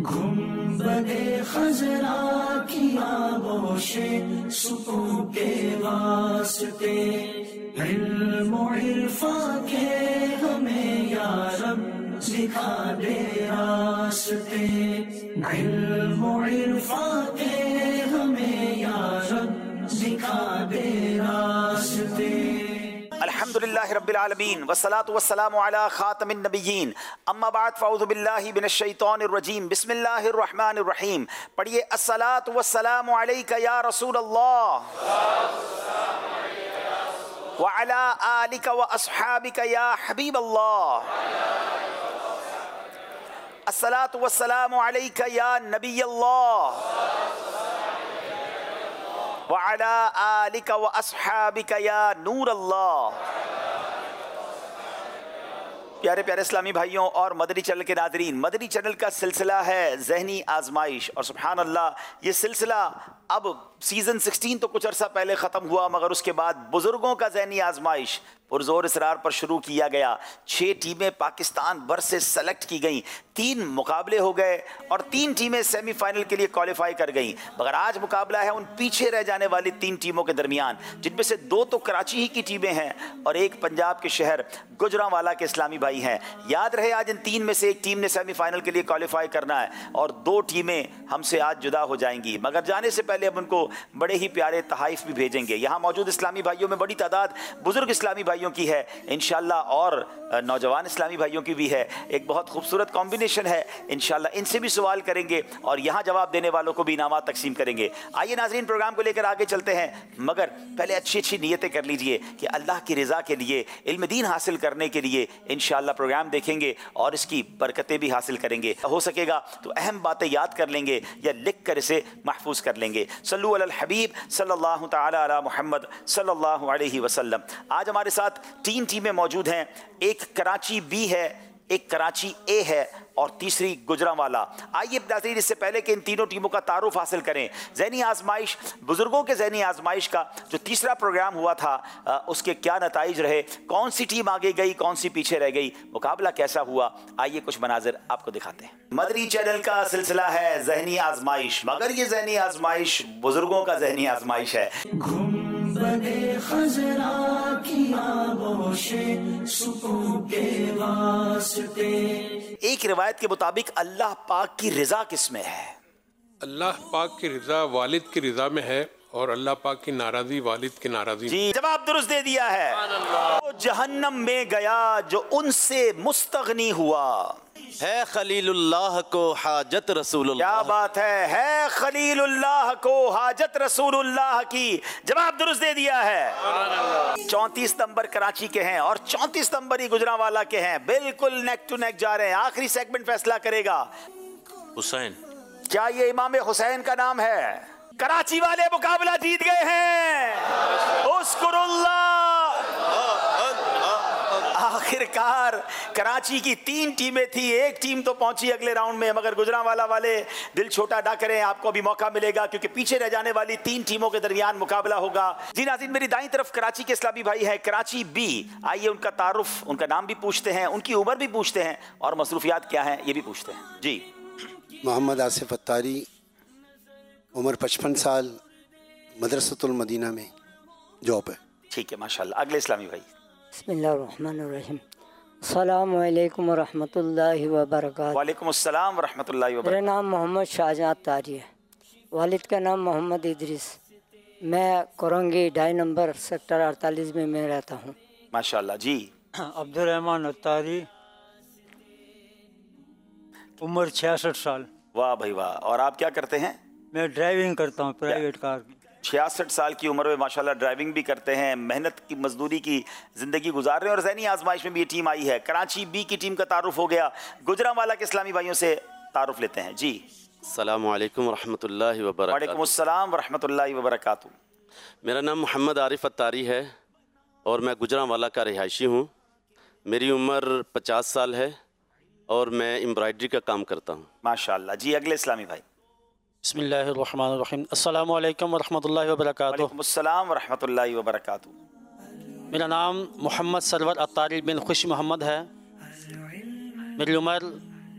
गुंबदे खजरा की आगोशे सुकून के वास्ते इल्म इरफा के हमें या रब दिखा दे रास्ते इल्म इरफा के हमें या रब दिखा दे रास्ते। अल्हम्दुलिल्लाहि रब्बिल आलमीन वस्सलातु वस्सलामु अला खातमिन नबिय्यीन अम्मा बाद फ़अऊज़ु बिल्लाहि मिनश शैतानिर रजीम बिस्मिल्लाहिर रहमानिर रहीम। पढ़िए अस्सलातु वस्सलामु अलैका या रसूल अल्लाह व अला आलिका व अस्हाबिका या हबीब अल्लाह। अस्सलातु वस्सलामु अलैका या नबी अल्लाह व अला आलिका व अस्हाबिका या नूर अल्लाह। प्यारे प्यारे इस्लामी भाइयों और मदनी चैनल के नाज़रीन, मदनी चैनल का सिलसिला है ज़हनी आजमाइश और सुभान अल्लाह ये सिलसिला अब सीज़न 16 तो कुछ अर्सा पहले ख़त्म हुआ, मगर उसके बाद बुज़ुर्गों का ज़हनी आजमाइश पुरज़ोर इसरार पर शुरू किया गया। 6 टीमें पाकिस्तान भर से सेलेक्ट की गईं, 3 मुकाबले हो गए और 3 टीमें सेमीफाइनल के लिए क्वालिफाई कर गईं। मगर आज मुकाबला है उन पीछे रह जाने वाली 3 टीमों के दरमियान, जिनमें से 2 तो कराची ही की टीमें हैं और एक पंजाब के शहर गुजरांवाला के इस्लामी भाई हैं। याद रहे आज इन 3 में से एक टीम ने सेमीफाइनल के लिए क्वालिफाई करना है और 2 टीमें हमसे आज जुदा हो जाएंगी। मगर जाने से पहले अब उनको बड़े ही प्यारे तहाइफ भी भेजेंगे। यहाँ मौजूद इस्लामी भाइयों में बड़ी तादाद बुजुर्ग इस्लामी भाइयों की है इंशाल्लाह और नौजवान इस्लामी भाइयों की भी है। एक बहुत खूबसूरत कॉम्बिनेशन है, इंशाल्लाह इनसे भी सवाल करेंगे और यहाँ जवाब देने वालों को भी इनामात तकसीम करेंगे। आइए नाज़रीन प्रोग्राम को लेकर आगे चलते हैं, मगर पहले अच्छी अच्छी नीयतें कर लीजिए कि अल्लाह की रज़ा के लिए, इल्म दीन हासिल करने के लिए इंशाल्लाह प्रोग्राम देखेंगे और इसकी बरकतें भी हासिल करेंगे। हो सकेगा तो अहम बातें याद कर लेंगे या लिख कर इसे महफूज कर लेंगे। सल्लु अलल हबीब सल्लल्लाहु तआला अला मुहम्मद सल्लल्लाहु अलैहि वसल्लम। आज हमारे साथ 3 टीमें मौजूद हैं, एक कराची बी है, एक कराची ए है और तीसरी गुजरांवाला। आइए नाज़रीन इससे पहले कि इन तीनों टीमों का तारुफ हासिल करें, ज़हनी आजमाइश, बुजुर्गों के ज़हनी आजमाइश का जो तीसरा प्रोग्राम हुआ था उसके क्या नताइज रहे, कौन सी टीम आगे गई, कौन सी पीछे रह गई, मुकाबला कैसा हुआ, आइए कुछ मनाजिर आपको दिखाते हैं। मदनी चैनल का सिलसिला है ज़हनी आजमाइश, मगर ये ज़हनी आजमाइश बुजुर्गों का ज़हनी आजमाइश है। गुंबदे खजरा की आगोशे सुकून के वास्ते। एक रिवायत के मुताबिक अल्लाह पाक की रज़ा किसमें है? अल्लाह पाक की रज़ा वालिद की रज़ा में है और अल्लाह पाक की नाराज़ी वालिद की नाराज़ी। जी जवाब दुरुस्त दे दिया है। वो जहन्नम में गया जो उनसे मुस्तगनी हुआ, है खलीलुल्लाह को हाजत रसूलुल्लाह। क्या बात है खलीलुल्लाह को हाजत रसूलुल्लाह की। जवाब दुरुस्त दे दिया है। 34 नंबर कराची के हैं और 34 नंबर ही गुजरांवाला के हैं, बिल्कुल नेक टू नेक जा रहे हैं। आखिरी सेगमेंट फैसला करेगा। हुसैन, क्या ये इमाम हुसैन का नाम है? कराची वाले मुकाबला जीत गए हैं। आखिरकार कराची की 3 टीमें थी, एक टीम तो पहुंची अगले राउंड में, मगर गुजरांवाला वाले दिल छोटा ना करें, आपको भी मौका मिलेगा क्योंकि पीछे रह जाने वाली 3 टीमों के दरमियान मुकाबला होगा। जी नाज़रीन, मेरी दाईं तरफ कराची के इस्लामी भाई है, कराची बी। आइए उनका तारुफ, उनका नाम भी पूछते हैं, उनकी उम्र भी पूछते हैं और मसरूफियात क्या है ये भी पूछते हैं। जी मोहम्मद आसिफ अत्तारी, उम्र 55 साल, मदरसतुल मदीना में जॉब है। ठीक है माशाल्लाह। अगले इस्लामी भाई। बिस्मिल्लाहिर्रहमानिर्रहीम। अस्सलामु अलैकुम वरहमतुल्लाहि वबरकातुहू। वालेकुम अस्सलाम वरहमतुल्लाहि वबरकातुहू। मेरा नाम मोहम्मद शाहजहां अत्तारी है, वालिद का नाम मोहम्मद इदरीस। मैं कोरंगी 2.5 नंबर सेक्टर 48 में मैं रहता हूँ। माशाल्लाह। जी अब्दुर्रहमान अत्तारी, उम्र 66 साल। वाह भाई वाह। और आप क्या करते हैं? मैं ड्राइविंग करता हूँ प्राइवेट कार की। 66 साल की उम्र में माशाल्लाह ड्राइविंग भी करते हैं, मेहनत की मजदूरी की ज़िंदगी गुजार रहे हैं और ज़हनी आजमाइश में भी ये टीम आई है। कराची बी की टीम का तारुफ हो गया, गुजरांवाला के इस्लामी भाइयों से तारुफ लेते हैं। जी अस्सलामु अलैकुम वरहमतुल्लाहि वबरकातुहू। वालेकुम अस्सलाम वरहमतुल्लाहि वबरकातुहू। मेरा नाम मोहम्मद आरिफ अत्तारी है और मैं गुजरांवाला का रिहायशी हूँ। मेरी उम्र 50 साल है और मैं एम्ब्रॉयडरी का काम करता हूँ। माशाल्लाह। जी अगले इस्लामी भाई। बिस्मिल्लाहिर्रहमानिर्रहीम। अस्सलामु अलैकुम वरहमतुल्लाहि वबरकातुहू। वालेकुम अस्सलाम वरहमतुल्लाहि वबरकातुहू। मेरा नाम मोहम्मद सरवर अत्तारी बिन खुश मोहम्मद है। मेरी उम्र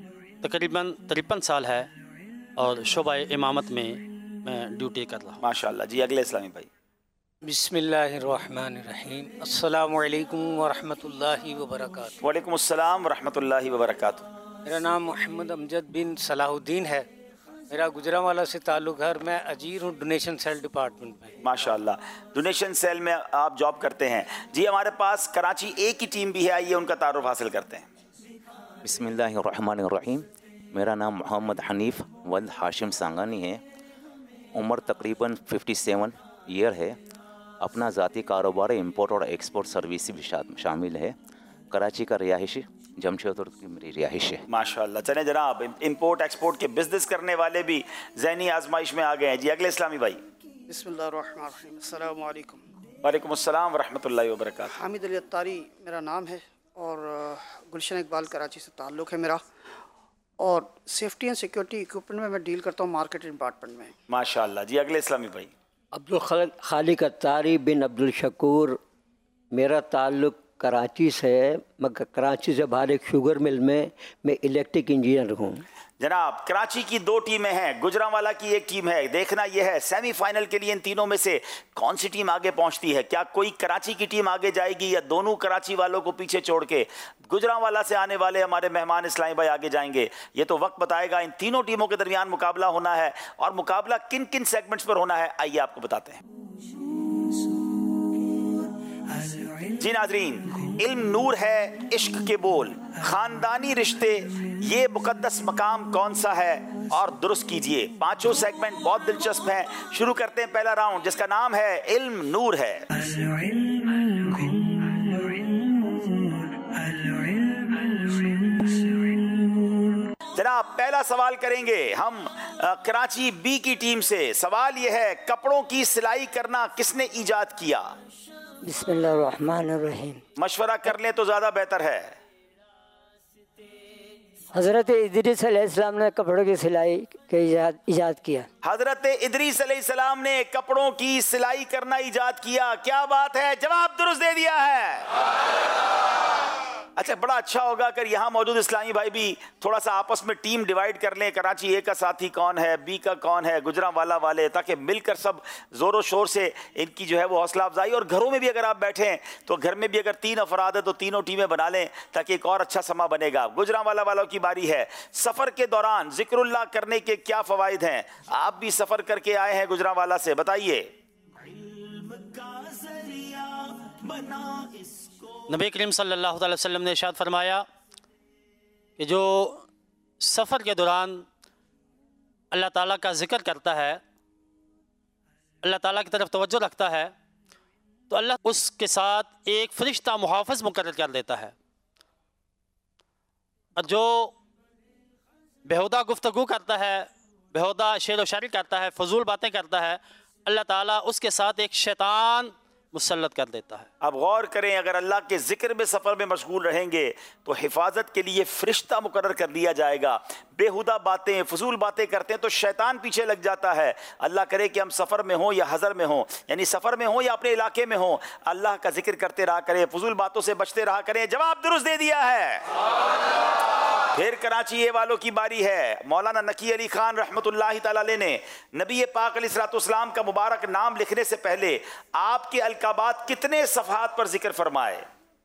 तकरीबन 53 साल है और शोबा इमामत में मैं ड्यूटी कर रहा हूँ। माशाल्लाह जी। अगले इस्लामी भाई। बिस्मिल्लाहिर्रहमानिर्रहीम। अस्सलामु अलैकुम वरहमतुल्लाहि वबरकातुहू। वालेकुम अस्सलाम वरहमतुल्लाहि वबरकातुहू। मेरा नाम मोहम्मद अमजद बिन सलाहुद्दीन है। मेरा गुजरांवाला से ताल्लुक़ है। मैं अजीर हूँ डोनेशन सेल डिपार्टमेंट में। माशाल्लाह, डोनेशन सेल में आप जॉब करते हैं जी। हमारे पास कराची ए की टीम भी है, आइए उनका तारुफ हासिल करते हैं। बिस्मिल्लाहिर्रहमानिर्रहीम। मेरा नाम मोहम्मद हनीफ़ वल्द हाशिम सांगानी है। उम्र तकरीबन 57 ईयर है। अपना ज़ाती कारोबार इंपोर्ट और एक्सपोर्ट सर्विस भी शामिल है। कराची का रिहायशी जमशेदपुर की मेरी रिहाइश है। माशाल्लाह। चले जनाब, इंपोर्ट एक्सपोर्ट के बिजनेस करने वाले भी ज़हनी आजमाइश में आ गए हैं जी। अगले इस्लामी भाई। बिस्मिल्लाहिर्रहमानिर्रहीम। अस्सलामु अलैकुम। वालेकुम अस्सलाम वरहमतुल्लाहि वबरकातुहू। हामिद अली अत्तारी मेरा नाम है और गुलशन इकबाल कराची से ताल्लुक़ है मेरा, और सेफ्टी एंड सिक्योरिटी इक्विपमेंट में मैं डील करता हूँ मार्केटिंग डिपार्टमेंट में। माशाल्लाह जी। अगले इस्लामी भाई। अब्दुल खालिक अत्तारी बिन अब्दुल शकूर। मेरा ताल्लुक़ कराची से है, मगर कराची से बाहर एक शुगर मिल में मैं इलेक्ट्रिक इंजीनियर हूँ। जनाब, कराची की 2 टीमें हैं, गुजरांवाला की एक टीम है। देखना यह है सेमीफाइनल के लिए इन तीनों में से कौन सी टीम आगे पहुंचती है। क्या कोई कराची की टीम आगे जाएगी या दोनों कराची वालों को पीछे छोड़ के गुजरांवाला से आने वाले हमारे मेहमान इस्लामी भाई आगे जाएंगे। ये तो वक्त बताएगा। इन तीनों टीमों के दरमियान मुकाबला होना है, और मुकाबला किन किन सेगमेंट्स पर होना है आइए आपको बताते हैं जी। नाजरीन, इल्म नूर है, इश्क के बोल, खानदानी रिश्ते, ये मुकद्दस मकाम कौन सा है, और दुरुस्त कीजिए। 5 सेगमेंट बहुत दिलचस्प हैं। शुरू करते हैं पहला राउंड जिसका नाम है इल्म नूर है। जनाब, पहला सवाल करेंगे हम कराची बी की टीम से। सवाल यह है, कपड़ों की सिलाई करना किसने इजाद किया? बिस्मिल्लाहिर्रहमानिर्रहीम। मशवरा कर लें तो ज्यादा बेहतर है। हज़रत इदरीस अलैहिस्सलाम ने कपड़ों की सिलाई के इजाद किया। हजरत इदरीस अलैहिस्सलाम ने कपड़ों की सिलाई करना इजाद किया। क्या बात है, जवाब दुरुस्त दे दिया है। अच्छा, बड़ा अच्छा होगा अगर यहाँ मौजूद इस्लामी भाई भी थोड़ा सा आपस में टीम डिवाइड कर लें। कराची ए का साथी कौन है, बी का कौन है, गुजरांवाला वाले, ताकि मिलकर सब जोरों शोर से इनकी जो है वो हौसला अफजाई। और घरों में भी अगर आप बैठें तो घर में भी अगर 3 अफराद है तो तीनों टीमें बना लें ताकि एक और अच्छा समा बनेगा। गुजरांवाला वालों की बारी है। सफ़र के दौरान जिक्रुल्लाह करने के क्या फ़वाइद हैं? आप भी सफ़र करके आए हैं गुजरांवाला से, बताइए। नबी करीम सल्लल्लाहु अलैहि वसल्लम ने इरशाद फरमाया कि जो सफ़र के दौरान अल्लाह ताला का ज़िक्र करता है, अल्लाह ताला की तरफ तवज्जो रखता है, तो अल्लाह उसके साथ एक फ़रिश्ता मुहाफ़िज़ मुकर्रर कर देता है। और जो बेहुदा गुफ्तगू करता है, बेहुदा शेर व शायरी करता है, फजूल बातें करता है, अल्लाह ताला उसके साथ एक शैतान मुसल्लत कर देता है। अब गौर करें, अगर अल्लाह के जिक्र में सफ़र में मशगूल रहेंगे तो हिफाजत के लिए फ़रिश्ता मुकर्रर कर दिया जाएगा। बेहुदा बातें, फजूल बातें करते हैं तो शैतान पीछे लग जाता है। अल्लाह करे कि हम सफ़र में हों या हज़र में हों, यानी सफ़र में हों या अपने इलाके में हों, अल्लाह का जिक्र करते रहा करें, फजूल बातों से बचते रहा करें। जवाब दुरुस्त दे दिया है। फिर कराची ए वालों की बारी है। मौलाना नकी अली खान रहमतुल्लाहि तआला अलैह ने नबी पाक अलैहिस्सलाम का मुबारक नाम लिखने से पहले आपके अलकाबात कितने सफ़हात पर जिक्र फरमाए?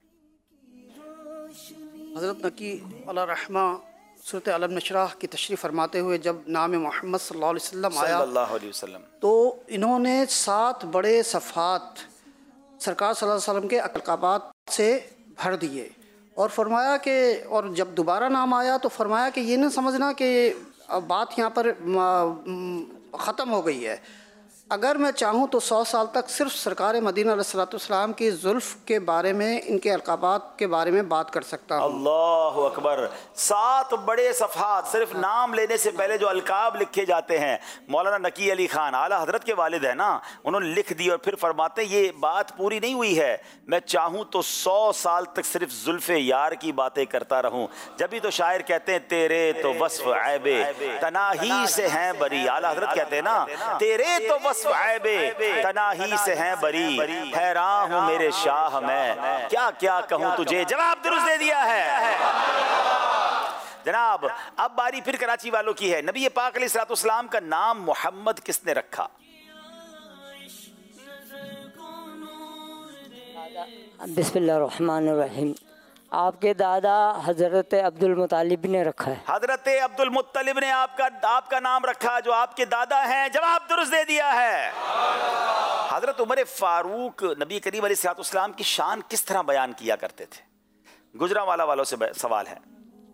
हज़रत नकी अला रहमा सूरत अलम नशराह की तशरीफ़ फरमाते हुए जब नाम मोहम्मद सल्लल्लाहु अलैहि वसल्लम आया तो इन्होंने 7 बड़े सफ़हात सरकार सल्लल्लाहु अलैहि वसल्लम के अलकाबात से भर दिए और फरमाया कि, और जब दोबारा नाम आया तो फरमाया कि ये ना समझना कि अब बात यहाँ पर ख़त्म हो गई है। अगर मैं चाहूँ तो 100 साल तक सिर्फ सरकार मदीना अलैहिस्सलाम की जुल्फ़ के बारे में, इनके अलकाबात के बारे में बात कर सकता हूँ। अल्लाहु अकबर। 7 बड़े सफ़हात सिर्फ नाम लेने से पहले जो अलकाब लिखे जाते हैं, मौलाना नकी अली खान आला हजरत के वालिद है ना, उन्होंने लिख दी और फिर फरमाते ये बात पूरी नहीं हुई है, मैं चाहूँ तो 100 साल तक सिर्फ जुल्फ़े यार की बातें करता रहूँ। जब भी तो शायर कहते हैं तेरे तो वस्फ़ ऐबे तनाही से हैं बरी। आला हजरत कहते हैं ना, तेरे तो ऐबे तनाही से हैं बरी, हैरान हूँ मेरे शाह मैं क्या क्या कहूँ तुझे। जवाब दुरुस्त दे दिया है। जनाब अब बारी फिर कराची वालों की है। नबी पाक अलैहिस्सलाम का नाम मोहम्मद किसने रखा? बिस्मिल्लाहिर्रहमानिर्रहीम। आपके दादा हज़रत अब्दुल मुत्तलिब ने रखा है। हज़रत अब्दुल मुत्तलिब ने आपका नाम रखा जो आपके दादा हैं। जवाब दुरुस्त दे दिया है। हज़रत उमर फारूक नबी करीम अलैहिस्सलाम की शान किस तरह बयान किया करते थे? गुजरांवाला वालों से सवाल है।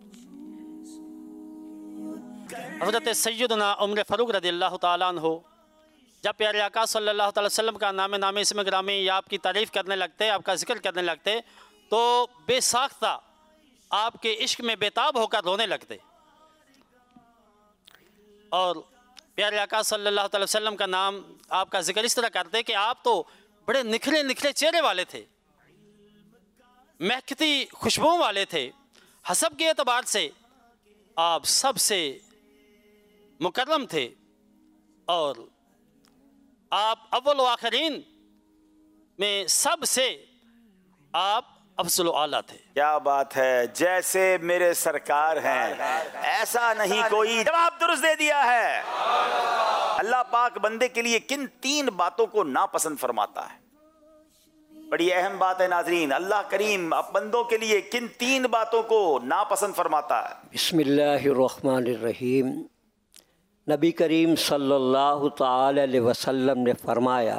हज़रत सैयदना उमर फ़ारूक रज़ियल्लाहु ताला अन्हु जब प्यारे आका सल्लल्लाहु अलैहि वसल्लम का नाम इसमें ग्रामी या आपकी तारीफ़ करने लगते, आपका जिक्र करने लगते, तो बेसाख्ता आपके इश्क में बेताब होकर रोने लगते। और प्यारे आका सल्लल्लाहु अलैहि वसल्लम का नाम आपका जिक्र इस तरह करते कि आप तो बड़े निखरे निखरे चेहरे वाले थे, महकती खुशबुओं वाले थे। हसब के एतबार से आप सबसे मुकर्रम थे और आप अव्वल व आखिरीन में सबसे आप अफज़ल आला थे। क्या बात है, जैसे मेरे सरकार हैं ऐसा नहीं कोई। जवाब दुरुस्त दे दिया है। अल्लाह पाक बंदे के लिए किन 3 बातों को नापसंद फरमाता है? बड़ी अहम बात है नाजरीन। अल्लाह करीम अब बंदों के लिए किन 3 बातों को नापसंद फरमाता है? बिस्मिल्लाहिर्रहमानिर्रहीम। नबी करीम सल्लल्लाहु ताला अलैहि वसल्लम ने फरमाया,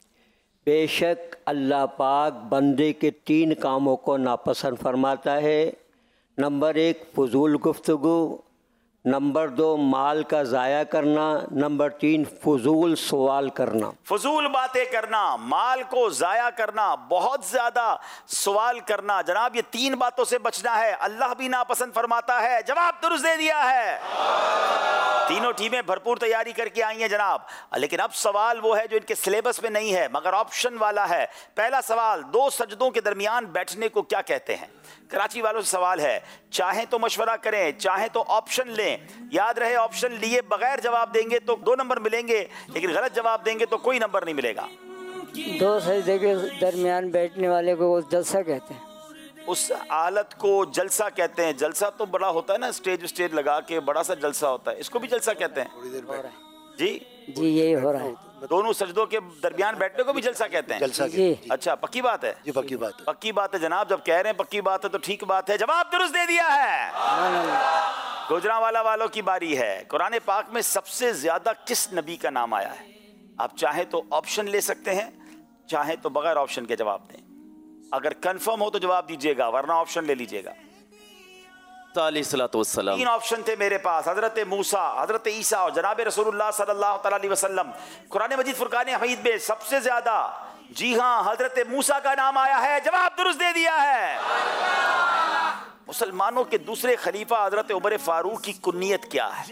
बेशक अल्लाह पाक बंदे के 3 कामों को नापसंद फरमाता है। नंबर 1 फजूल गुफ्तगू, नंबर 2 माल का ज़ाया करना, नंबर 3 फजूल सवाल करना। फजूल बातें करना, माल को ज़ाया करना, बहुत ज़्यादा सवाल करना। जनाब ये 3 बातों से बचना है, अल्लाह भी नापसंद फरमाता है। जवाब दुरुस्त दे दिया है। तीनों टीमें भरपूर तैयारी करके आई हैं जनाब, लेकिन अब सवाल वो है जो इनके सिलेबस में नहीं है मगर ऑप्शन वाला है। पहला सवाल, 2 सजदों के दरमियान बैठने को क्या कहते हैं? कराची वालों से सवाल है, चाहें तो मशवरा करें, चाहें तो ऑप्शन लें। याद रहे ऑप्शन लिए बगैर जवाब देंगे तो 2 नंबर मिलेंगे, लेकिन गलत जवाब देंगे तो कोई नंबर नहीं मिलेगा। 2 सजदे के दरमियान बैठने वाले को जलसा कहते हैं। उस हालत को जलसा कहते हैं। जलसा तो बड़ा होता है ना, स्टेज लगा के बड़ा सा जलसा होता है, इसको भी जलसा कहते हैं। जी यही हो रहा है। दोनों सजदों के दरमियान बैठने को भी जलसा कहते हैं। जलसा जी। अच्छा, पक्की बात है जी, पक्की बात है। पक्की बात है जनाब। जब कह रहे हैं पक्की बात है तो ठीक बात है। जवाब दुरुस्त दे दिया है। गुजरांवाला वालों की बारी है। कुरान पाक में सबसे ज्यादा किस नबी का नाम आया है? आप चाहे तो ऑप्शन ले सकते हैं, चाहे तो बगैर ऑप्शन के जवाब दें। अगर कंफर्म हो तो जवाब दीजिएगा, वरना ऑप्शन ले लीजिएगा। 3 ऑप्शन थे मेरे पास, हजरत मूसा, हजरत ईसा और जनाब रसूलुल्लाह सल्लल्लाहु अलैहि वसल्लम। कुरान मजीद फुरकान हमीद में सबसे ज्यादा, जी हाँ, हजरत मूसा का नाम आया है। जवाब दुरुस्त दे दिया है। मुसलमानों के दूसरे खलीफा हजरत उमर फारूक की कुन्नियत क्या है?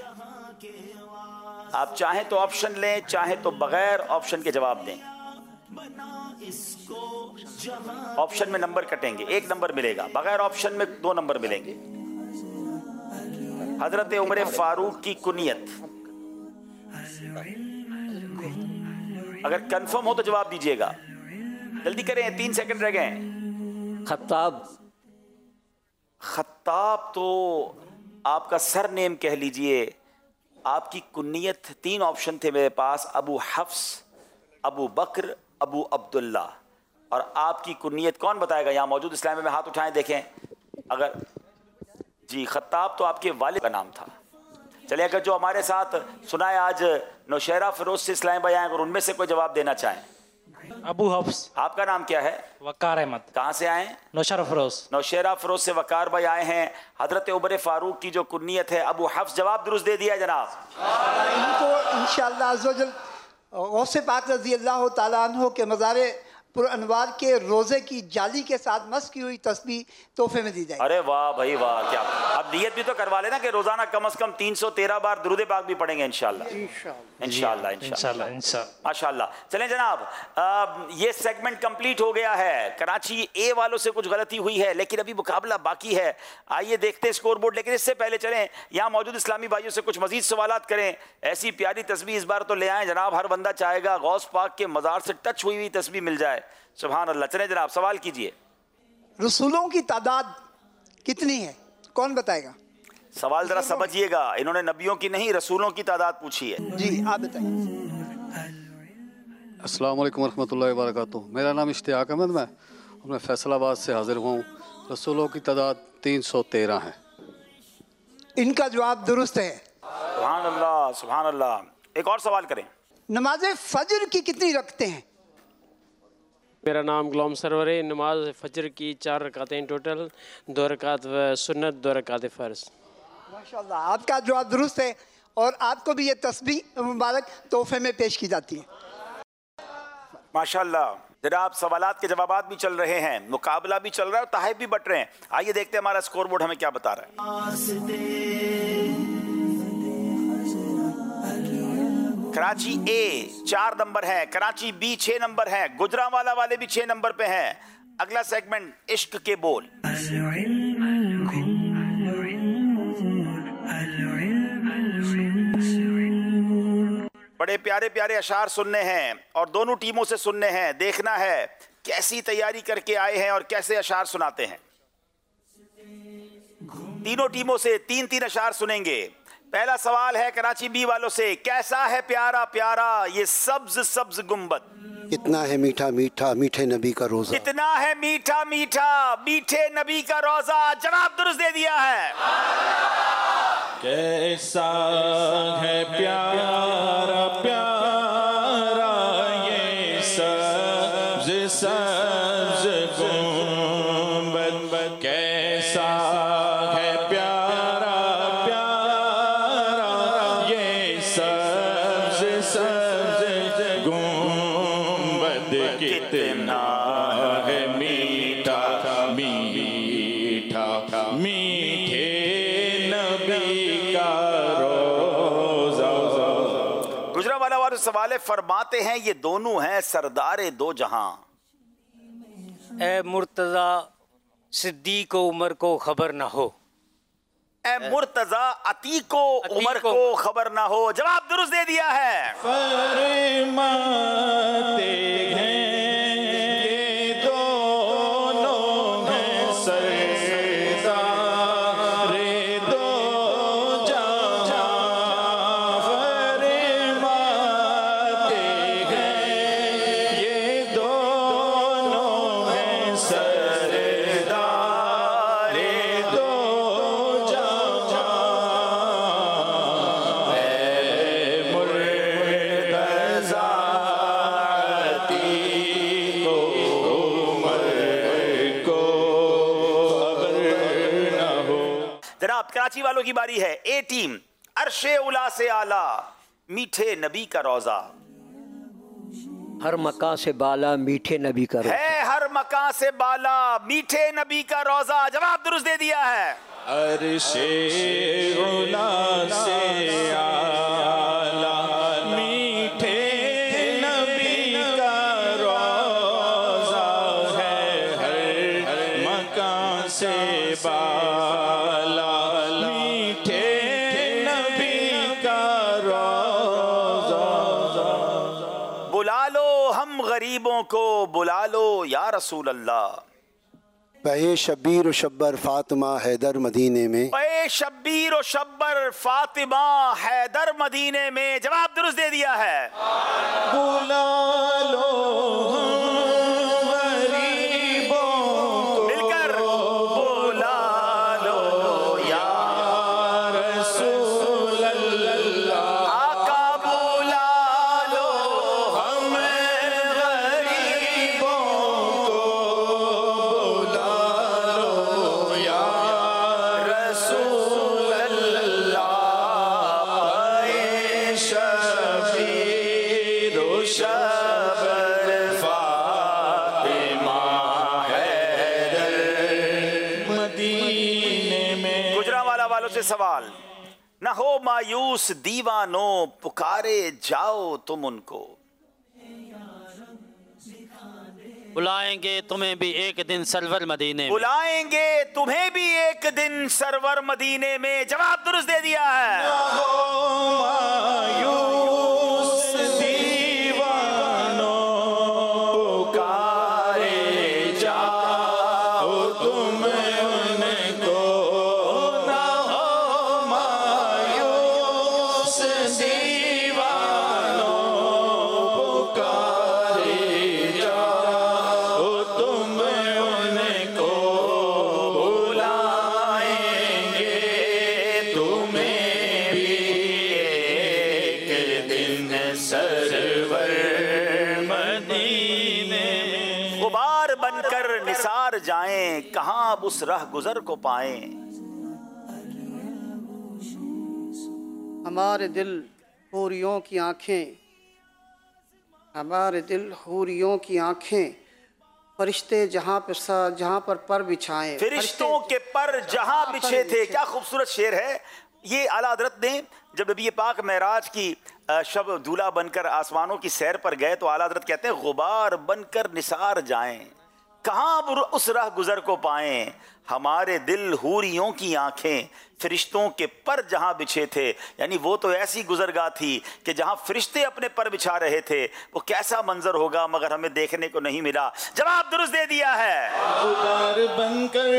आप चाहें तो ऑप्शन लें, चाहें तो बगैर ऑप्शन के जवाब दें। ऑप्शन में नंबर कटेंगे, 1 नंबर मिलेगा, बगैर ऑप्शन में 2 नंबर मिलेंगे। हजरत उमर फारूक की कुनियत, अगर कंफर्म हो तो जवाब दीजिएगा, जल्दी करें, 3 सेकंड रह गए। खत्ताब। खत्ताब तो आपका सर नेम कह लीजिए। आपकी कुनियत 3 ऑप्शन थे मेरे पास, अबू हफ्स, अबू बकर, अबू अब्दुल्ला। और आपकी कुनियत कौन बताएगा? यहाँ मौजूद इस्लाम में हाथ उठाएं देखें। अगर जी, खत्ताब तो आपके वालिद का नाम था। चलिए, अगर जो हमारे साथ सुनाए आज नौशेरा फिरोज से इस्लाम भाई आए, अगर उनमें से कोई जवाब देना चाहें। अबू हफ्स। आपका नाम क्या है? वकार अहमद। कहाँ से आए? नौशेरा फिरोज। नौशेरा फिरोज से वकार भाई आए हैं। हजरत उमर फारूक की जो कुनियत है अबू हफ्स। जवाब दुरुस्त दे दिया जनाब। इनको इंशाअल्लाह अज़्ज़वजल गौसे पाक रज़ी अल्लाह ताला अन्हु के मज़ारे पुरअनवार के रोज़े की जाली के साथ मस्क की हुई तस्बीह तोहफे में दी जाएगी। अरे वाह भाई वाह, क्या! अब नियत भी तो करवा लेना कि रोजाना कम से कम 313 बार दुरूद पाक भी पढ़ेंगे इंशाल्लाह माशाल्लाह। चलें जनाब, ये सेगमेंट कंप्लीट हो गया है। कराची ए वालों से कुछ गलती हुई है, लेकिन अभी मुकाबला बाकी है। आइए देखते हैं स्कोर बोर्ड, लेकिन इससे पहले चलें यहाँ मौजूद इस्लामी भाइयों से कुछ मजीद सवालात करें। ऐसी प्यारी तस्बीह इस बार तो ले आए जनाब, हर बंदा चाहेगा गौस पाक के मज़ार से टच हुई हुई तस्बीह मिल जाए। सुभान अल्लाह। चले जनाब, सवाल कीजिए। रसूलों की तादाद कितनी है, कौन बताएगा? सवाल जरा समझिएगा, इन्होंने नबियों की नहीं रसूलों की तादाद पूछी है। जी आप बताइए। अस्सलाम वालेकुम रहमतुल्लाहि व बरकातुहू। मेरा नाम इश्तियाक अहमद है और मैं फैसलाबाद से हाजिर हुआ हूँ। रसूलों की तादाद 313 है। इनका जवाब दुरुस्त है। सुभान अल्लाह, सुभान अल्लाह। एक और सवाल करें। नमाज फजर की कितनी रखते हैं? मेरा नाम गुलाम सरवर है। नमाज फजर की 4 रकातें टोटल, 2 रकात सुन्नत, 2 रकात फ़र्ज। माशाल्लाह, आपका जवाब दुरुस्त है और आपको भी ये तस्बीह मुबारक तोहफे में पेश की जाती है। माशाल्लाह। जनाब, सवालात के जवाबात भी चल रहे हैं, मुकाबला भी चल रहा है और तहफ़ भी बट रहे हैं। आइए देखते हैं हमारा स्कोर बोर्ड हमें क्या बता रहा है। कराची ए 4 नंबर है, कराची बी 6 नंबर है, गुजरांवाला वाले भी 6 नंबर पे हैं। अगला सेगमेंट इश्क के बोल। बड़े प्यारे प्यारे अशार सुनने हैं और दोनों टीमों से सुनने हैं। देखना है कैसी तैयारी करके आए हैं और कैसे अशार सुनाते हैं। तीनों टीमों से 3-3 अशार सुनेंगे। पहला सवाल है कराची बी वालों से। कैसा है प्यारा प्यारा ये सब्ज सब्ज गुंबद, कितना है मीठा मीठा मीठे नबी का रोजा, कितना है मीठा मीठा मीठे नबी का रोजा। जवाब दुरुस्त दे दिया है। कैसा है प्यारा प्यारा ये सब्ज सब्ज गुंबद, कैसा है प्यारा प्यारा ये सब्ज सब्ज गुंबद, कितना है मीठा मीठा मीठे नबी का रोजा। गुजरांवाला वाले सवाल फरमाते हैं ये दोनों हैं सरदारे दो जहां। ए मुर्तजा सिद्दीक उमर को खबर ना हो, ए मुर्तजा अतीको उमर को खबर ना हो। जवाब दुरुस्त दे दिया है। फरमाते हैं ये दोनों हैं सरदारे दो जहां, फरमाते हैं ये दोनों हैं सरदारे दो जहां। जनाब, कराची वालों की बारी है। ए टीम, अर्शे उला से आला मीठे नबी का रोजा हर मकां से बाला मीठे नबी का रोजा है, हर मकां से बाला मीठे नबी का रोजा। जवाब दुरुस्त दे दिया है। अर्शे उला से आला मीठे नबी का रोजा है, हर मकां से बाला मीठे नबी का रोजा। बुला लो हम गरीबों को, बुला लो या रसूल अल्लाह। बहे शब्बीर व शब्बर फातिमा हैदर मदीने में, बहे शब्बीर व शब्बर फातिमा हैदर मदीने में। जवाब दुरुस्त दे दिया है। बुला लो हम गरीबों को, मिलकर बुला लो या रसूल अल्लाह। आका बुला लो हम गरीबों को, बुला लो या रसूल अल्लाह। शबीर शबर फातिमा हैदर मदीने में। गुजरांवाला वालों से सवाल। न हो मायूस दीवानों, पुकारे जाओ तुम उनको। बुलाएंगे तुम्हें भी एक दिन सरवर मदीने में। बुलाएंगे तुम्हें भी एक दिन सरवर मदीने में। जवाब दुरुस्त दे दिया है। मायूस दीवानों, पुकारे जाओ तुम उनको, ना हो सरवर मदीने में। गुबार बनकर निसार जाएं, कहाँ अब उस राह गुजर को पाएं। हमारे दिल हूरियों की आँखें, हमारे दिल हूरियों की आँखें, फरिश्ते जहाँ पर बिछाएं। फरिश्तों के पर जहाँ बिछे थे। क्या खूबसूरत शेर है ये। आला हज़रत ने जब नबी पाक मेराज की शब दूल्हा बनकर आसमानों की सैर पर गए तो आला हज़रत कहते हैं गुबार बनकर निसार जाएं, कहाँ उस राह गुजर को पाएं। हमारे दिल हूरियों की आंखें, फरिश्तों के पर जहां बिछे थे। यानी वो तो ऐसी गुजरगाह थी कि जहां फरिश्ते अपने पर बिछा रहे थे। वो कैसा मंजर होगा मगर हमें देखने को नहीं मिला। जवाब दुरुस्त दे दिया है। गुबार बनकर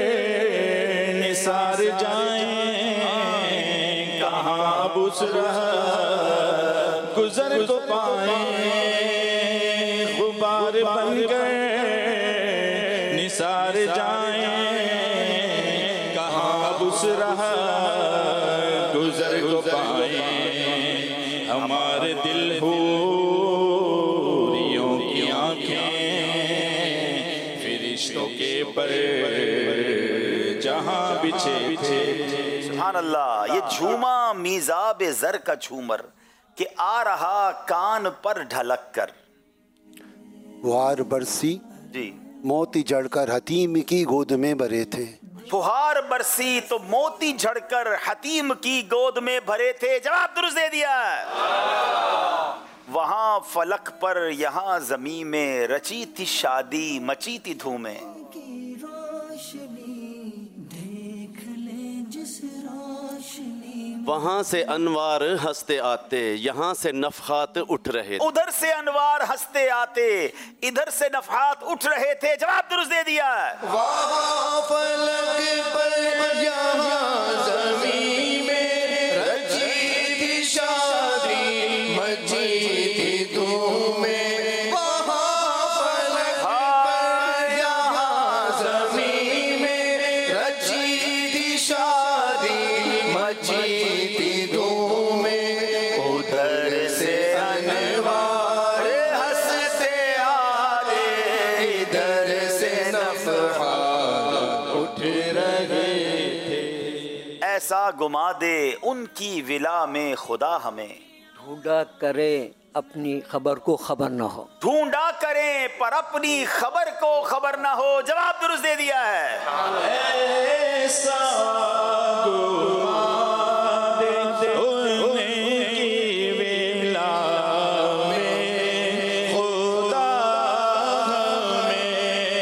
निसार जाएं, कहाँ उस राह गुजर को पाएं। गुबार बनकर निसार जाएं, कहाँ उस राह गुजर को पाएं। हमारे दिल हूरियों की आँखें, फरिश्तों के पर जहाँ बिछे थे। सुभान अल्लाह। ये झूमा मीज़ाब ज़र का झूमर कि आ रहा कान पर ढलक कर। वार बरसी जी मोती जड़कर हतीम की गोद में भरे थे। फुहार बरसी तो मोती झड़कर हतीम की गोद में भरे थे। जवाब दुरुस्त दे दिया। वहां फलक पर यहाँ ज़मीं में रची थी शादी, मची थी धूमें। वहाँ से अनवार हंसते आते, यहाँ से नफहात उठ रहे थे। उधर से अनवार हंसते आते, इधर से नफहात उठ रहे थे। जवाब दुरुस्त दे दिया। वहाँ फलक पर यहाँ ज़मीं में रची थी शादी, मची थी धूमें। वहाँ फलक पर यहाँ ज़मीं में रची थी शादी, मची थी धूमें। उधर से अनवार हंसते आते, इधर से नफहात उठ रहे थे। ऐसा गुमा दे उनकी विला में खुदा हमें। ढूंढा करें अपनी खबर को खबर न हो। ढूंढा करें पर अपनी खबर को खबर ना हो। जवाब दुरुस्त दे दिया है। ऐसा गुमा दे उनकी विला में खुदा हमें।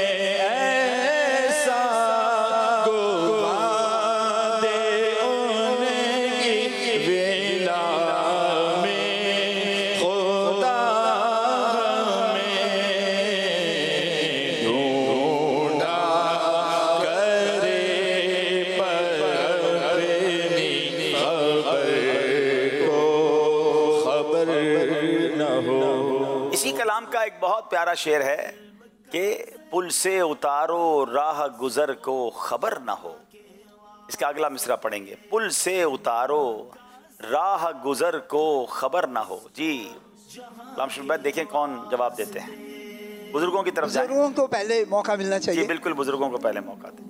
ऐसा गुमा दे उनकी विला में खुदा हमें। ढूंढा करे पर अपनी खबर को खबर न हो। इसी कलाम का एक बहुत प्यारा शेर है कि पुल से उतारो राह गुजर को खबर ना हो। इसका अगला मिसरा पढ़ेंगे। पुल से उतारो राह गुजर को खबर ना हो। जी लामशुल देखें कौन जवाब देते हैं। बुजुर्गों की तरफ जाएं। बुजुर्गों को पहले मौका मिलना चाहिए। जी बिल्कुल, बुजुर्गों को पहले मौका दें।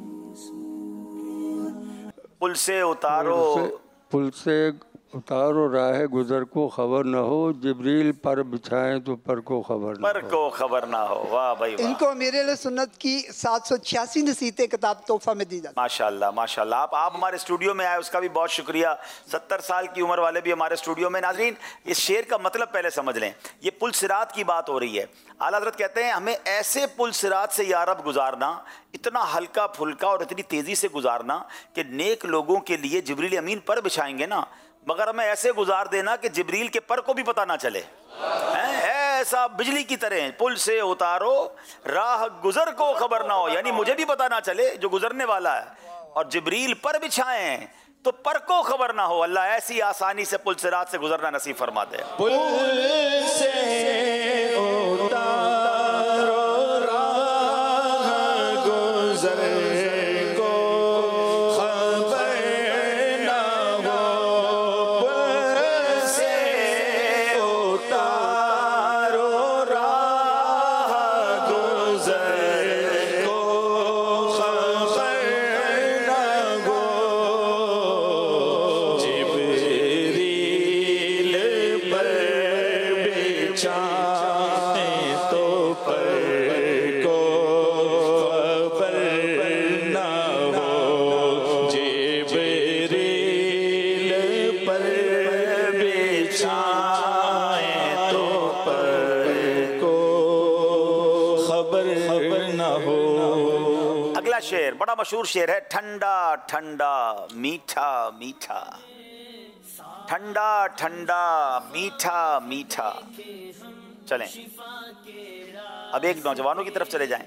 पुल से उतारो, पुल से उतारो राह गुजर को खबर न हो, जिब्रील पर बिछाएं तो पर को खबर न पर को खबर ना हो। वाह भाई वाह। इनको मेरे लिए सुन्नत की 786 नसीहतें किताब तोहफा में दी जाती। माशाल्लाह माशाल्लाह। आप हमारे स्टूडियो में आए उसका भी बहुत शुक्रिया। 70 साल की उम्र वाले भी हमारे स्टूडियो में। नाजरीन इस शेर का मतलब पहले समझ लें। ये पुल सिरात की बात हो रही है। आला हज़रत कहते हैं हमें ऐसे पुल सिरात से या रब गुजारना, इतना हल्का फुल्का और इतनी तेज़ी से गुजारना कि नेक लोगों के लिए जिब्रील अमीन पर बिछाएंगे ना, मगर हमें ऐसे गुजार देना कि जिब्रील के पर को भी पता ना चले। ऐसा बिजली की तरह पुल से उतारो राह गुजर को खबर ना हो, यानी मुझे भी पता ना चले जो गुजरने वाला है, और जिब्रील पर बिछाएं तो पर को खबर ना हो। अल्लाह ऐसी आसानी से पुल सिरात से गुजरना नसीब फरमा दे। पुल से उतारो राह गुजर को खबर ना हो। पुल से शेर बड़ा मशहूर शेर है, ठंडा ठंडा मीठा मीठा, ठंडा ठंडा मीठा मीठा। चलें अब एक नौजवानों की तरफ चले जाएं।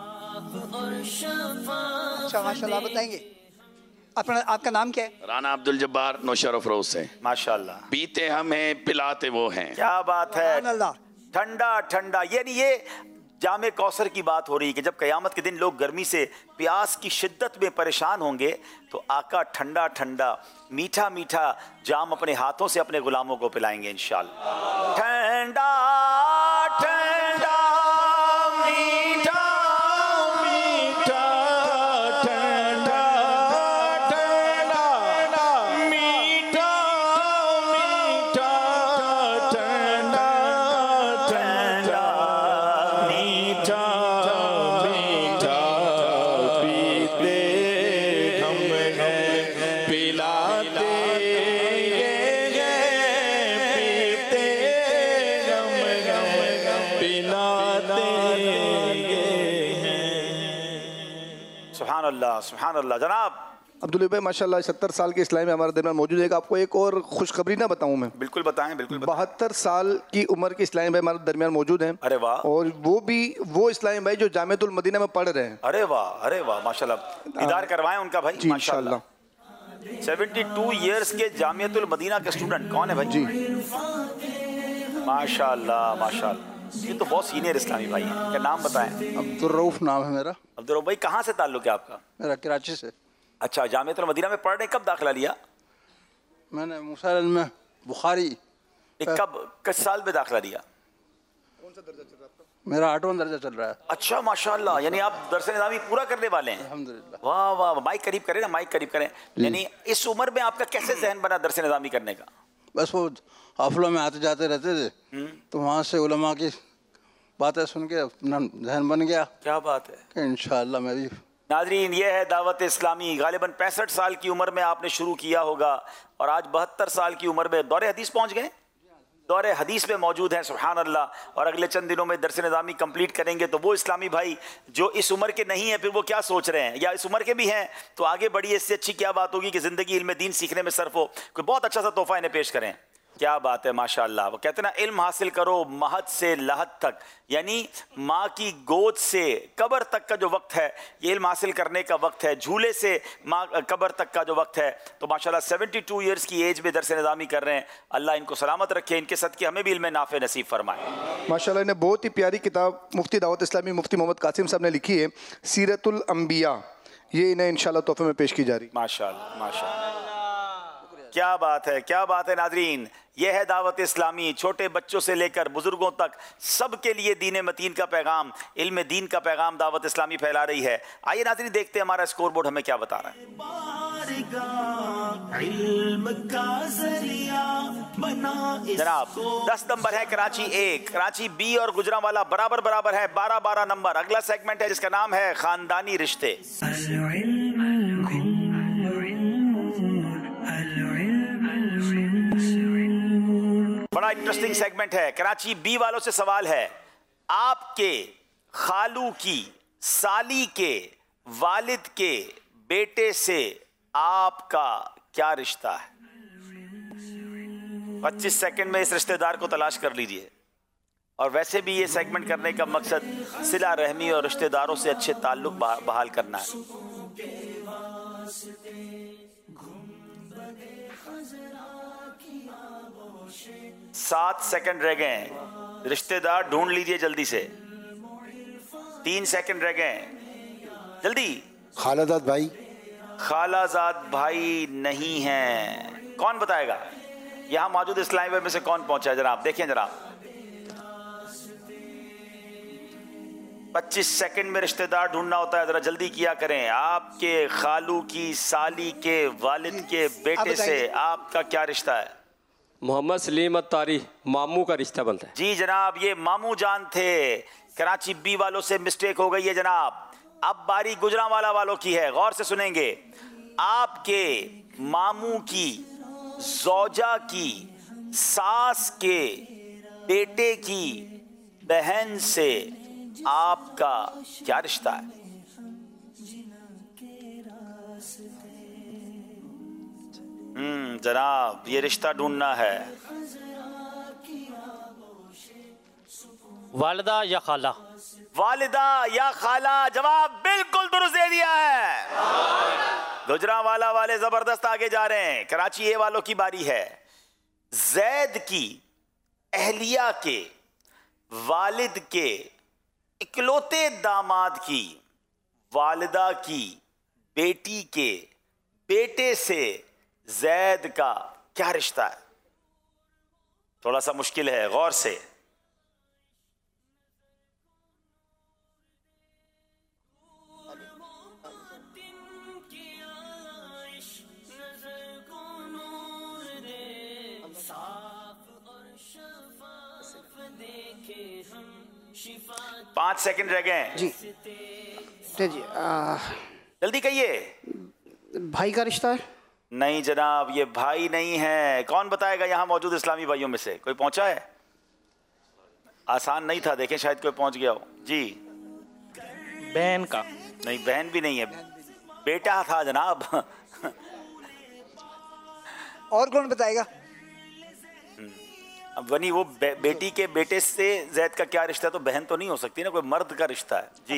अच्छा माशाल्लाह, बताएंगे अपना, आपका नाम क्या है? राना अब्दुल जब्बार नौशर अफरोज से। माशाल्लाह। पीते हम हैं पिलाते वो हैं। क्या बात है, ठंडा ठंडा। ये जामे कौसर की बात हो रही है कि जब क़यामत के दिन लोग गर्मी से प्यास की शिद्दत में परेशान होंगे तो आका ठंडा ठंडा मीठा मीठा जाम अपने हाथों से अपने गुलामों को पिलाएंगे इंशाअल्लाह। ठंडा ठंडा मीठा मीठा, ठंडा ठंडा मीठा मीठा, ठंडा ठंडा मीठा मीठा, पीते हम हैं पिलाते पीते हम पिलाते। सुभान अल्लाह सुभान अल्लाह। जनाब अब्दुल भाई माशाल्लाह 70 साल के इस्लाम में हमारे दरमियान मौजूद है। आपको एक और खुशखबरी ना बताऊं मैं? बिल्कुल बताएं, बिल्कुल बताएं। 72 साल की उम्र के इस्लाम भाई हमारे दरमियान मौजूद हैं। अरे वाह। और वो भी वो इस्लाम भाई जो जामिअतुल मदीना में पढ़ रहे हैं। अरे वाह माशाल्लाह। दीदार करवाएं उनका भाई माशाल्लाह। 72 इयर्स के जामिअतुल मदीना के स्टूडेंट कौन है भाई? जी माशाल्लाह माशाल्लाह। ये तो बहुत सीनियर इस्लामी भाई हैं। क्या नाम बताएं? अब्दुल रऊफ नाम है मेरा। अब्दुल रऊफ भाई कहाँ से ताल्लुक है आपका? मेरा कराची से। अच्छा, जामिअतुल मदीना में पढ़ रहे, कब दाखिला लिया? मैंने मुसैल में बुखारी। कब किस साल में दाखिला लिया? कौन सा दर्जा चल रहा है आपका? मेरा 8वां दर्जा चल रहा है। अच्छा माशाल्लाह, यानी आप दरस निज़ामी पूरा करने वाले हैं। अल्हम्दुलिल्लाह। वाह वाह, माइक करीब करें ना, माइक करीब करें। यानी इस उम्र में आपका कैसे जहन बना दरस निज़ामी करने का? बस वो हाफलों में आते जाते रहते थे तो वहाँ से उलमा की बातें सुन के अपना जहन बन गया। क्या बात है कि इंशाअल्लाह मैं भी। नाजरीन, ये है दावत इस्लामी। गालिबन 65 साल की उम्र में आपने शुरू किया होगा और आज 72 साल की उम्र में दौरे हदीस पहुंच गए। दौरे हदीस में मौजूद हैं, सुभान अल्लाह। और अगले चंद दिनों में दरस निज़ामी कंप्लीट करेंगे तो वो इस्लामी भाई जो इस उम्र के नहीं हैं फिर वो क्या सोच रहे हैं, या इस उम्र के भी हैं तो आगे बढ़िए। इससे अच्छी क्या बात होगी कि ज़िंदगी इल्म दीन सीखने में सर्फ हो। कोई बहुत अच्छा सा तोहफा इन्हें पेश करें। क्या बात है माशाअल्लाह। वो कहते हैं ना, इल्म हासिल करो महद से लहद तक, यानी माँ की गोद से कब्र तक का जो वक्त है ये इल्म हासिल करने का वक्त है। झूले से माँ कब्र तक का जो वक्त है, तो माशाअल्लाह 72 इयर्स की एज में दरस निज़ामी कर रहे हैं। अल्लाह इनको सलामत रखे, इनके सदके हमें भी इल्म नाफ़े नसीब फरमाए। माशाअल्लाह इन्हें बहुत ही प्यारी किताब मुफ्ती दावत इस्लामी मुफ्ती मोहम्मद कासिम साहब ने लिखी है, सीरतुल अंबिया। ये इन्हें इंशाअल्लाह तोहफे में पेश की जा रही। माशाअल्लाह माशाअल्लाह, क्या बात है, क्या बात है। नाजरीन, यह है दावत इस्लामी। छोटे बच्चों से लेकर बुजुर्गों तक सबके लिए दीन मतीन का पैगाम, इल्म दीन का पैगाम दावत इस्लामी फैला रही है। आइए नाजरीन देखते हैं हमारा स्कोर बोर्ड हमें क्या बता रहा है। जनाब 10 नंबर है कराची 1, कराची B और गुजरांवाला बराबर बराबर है 12-12 नंबर। अगला सेगमेंट है जिसका नाम है खानदानी रिश्ते। बड़ा इंटरेस्टिंग सेगमेंट है। कराची B वालों से सवाल है, आपके खालू की साली के वालिद के बेटे से आपका क्या रिश्ता है? 25 सेकंड में इस रिश्तेदार को तलाश कर लीजिए। और वैसे भी ये सेगमेंट करने का मकसद सिला रहमी और रिश्तेदारों से अच्छे ताल्लुक बहाल करना है। 7 सेकंड रह गए हैं, रिश्तेदार ढूंढ लीजिए जल्दी से। 3 सेकंड रह गए हैं, जल्दी। खालाजाद भाई। खालाजाद भाई नहीं है। कौन बताएगा? यहां मौजूद इस्लामी भाई में से कौन पहुंचा है जनाब? देखिए जनाब, 25 सेकंड में रिश्तेदार ढूंढना होता है, जरा जल्दी किया करें। आपके खालू की साली के वालिद के बेटे से आपका क्या रिश्ता है? मोहम्मद सलीम अत्तारी, मामू का रिश्ता बनता है। जी जनाब, ये मामू जान थे। कराची B वालों से मिस्टेक हो गई है जनाब। अब बारी गुजरांवाला वालों की है, गौर से सुनेंगे। आपके मामू की ज़ौजा की सास के बेटे की बहन से आपका क्या रिश्ता है? जनाब ये रिश्ता ढूंढना है। वालिदा या खाला? वालिदा या खाला, जवाब बिल्कुल दुरुस्त दे दिया है। गुजरांवाला वाले जबरदस्त आगे जा रहे हैं। कराची ए वालों की बारी है। जैद की अहलिया के वालिद के इकलौते दामाद की वालिदा की बेटी के बेटे से जैद का क्या रिश्ता है? थोड़ा सा मुश्किल है, गौर से। पांच सेकंड रह गए जी जी। जल्दी कहिए। भाई का रिश्ता है? नहीं जनाब, ये भाई नहीं है। कौन बताएगा यहाँ मौजूद इस्लामी भाइयों में से? कोई पहुंचा है? आसान नहीं था, देखें शायद कोई पहुंच गया हो। जी बहन का? नहीं, बहन भी नहीं है, बेटा था जनाब। और कौन बताएगा? अब वनी वो बेटी के बेटे से जैद का क्या रिश्ता है? तो बहन तो नहीं हो सकती ना, कोई मर्द का रिश्ता है। जी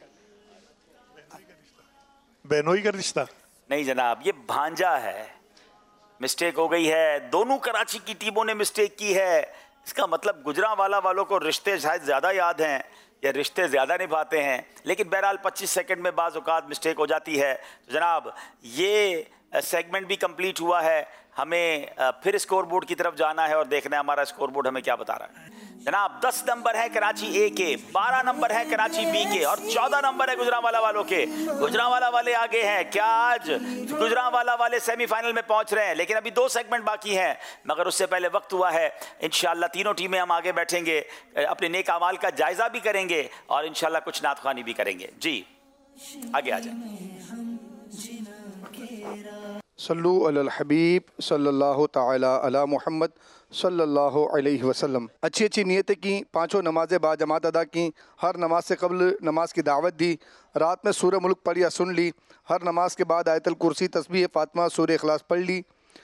बहनोई का रिश्ता? नहीं जनाब, ये भांजा है। मिस्टेक हो गई है, दोनों कराची की टीमों ने मिस्टेक की है। इसका मतलब गुजरांवाला वालों को रिश्ते शायद ज़्यादा याद हैं या रिश्ते ज़्यादा निभाते हैं, लेकिन बहरहाल 25 सेकंड में बाज़ औक़ात मिस्टेक हो जाती है। तो जनाब ये सेगमेंट भी कंप्लीट हुआ है। हमें फिर स्कोर बोर्ड की तरफ जाना है और देखना है हमारा स्कोर बोर्ड हमें क्या बता रहा है। जनाब 10 नंबर है कराची ए के, 12 नंबर है कराची बी के और 14 नंबर है गुजरांवाला वालों के। गुजरांवाला वाले आगे हैं। क्या आज गुजरांवाला वाले सेमीफाइनल में पहुंच रहे हैं? लेकिन अभी 2 सेगमेंट बाकी हैं, मगर उससे पहले वक्त हुआ है। इंशाल्लाह तीनों टीमें हम आगे बैठेंगे, अपने नेक अमाल का जायजा भी करेंगे और इंशाल्लाह कुछ नातखानी भी करेंगे। जी आगे आ जाए। सल्लु अलल हबीब सल्लल्लाहु ताला अला मुहम्मद सल्लल्लाहु अलैहि वसल्लम। अच्छी अच्छी नीयतें की, पांचों नमाज़ें बाजमात अदा की, हर नमाज से कबल नमाज की दावत दी, रात में सूरह मुल्क पढ़ या सुन ली, हर नमाज के बाद आयतल कुर्सी तस्बीह फातिमा सूरह इखलास पढ़ ली,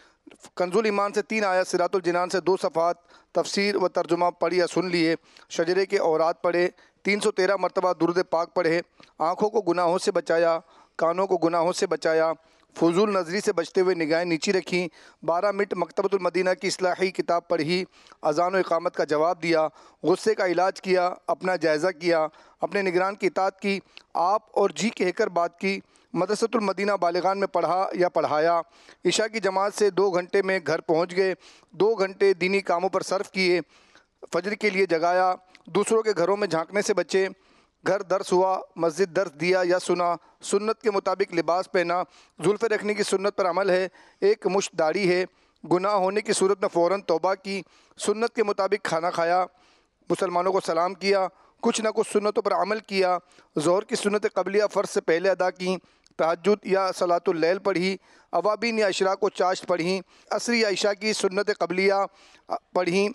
कंजुल ईमान से 3 आयत, सिरातुल जिनान से 2 सफ़ात तफसीर व तर्जुमा पढ़ या सुन लिए, शजरे के औरात पढ़े, 313 मरतबा दुरूद पाक पढ़े, आँखों को गुनाहों से बचाया, कानों को गुनाहों से बचाया, फजूल नज़री से बचते हुए निगाहें नीची रखी, 12 मिनट मकतबतुल मदीना की इस्लाही किताब पढ़ी, अज़ान व इक़ामत का जवाब दिया, गुस्से का इलाज किया, अपना जायज़ा किया, अपने निगरान की इताअत की, आप और जी कहकर बात की, मदरसतुल मदीना बालिगान में पढ़ा या पढ़ाया, इशा की जमात से 2 घंटे में घर पहुँच गए, 2 घंटे दीनी कामों पर सर्फ किए, फजर के लिए जगाया, दूसरों के घरों में झांकने से बचे, घर दर्स हुआ, मस्जिद दर्स दिया या सुना, सुन्नत के मुताबिक लिबास पहना, जुल्फ़े रखने की सुन्नत पर अमल है, एक मुश्त दाढ़ी है, गुनाह होने की सूरत में फ़ौरन तौबा की, सुन्नत के मुताबिक खाना खाया, मुसलमानों को सलाम किया, कुछ ना कुछ सुन्नतों पर अमल किया, ज़ोहर की सुन्नत क़ब्लिया फ़र्ज़ से पहले अदा की, तहज्जुद या सलातुल लैल पढ़ी, अवाबीन या इशराक़ व चाश्त पढ़ी, असरी या इशा की सुन्नत क़ब्लिया पढ़ी,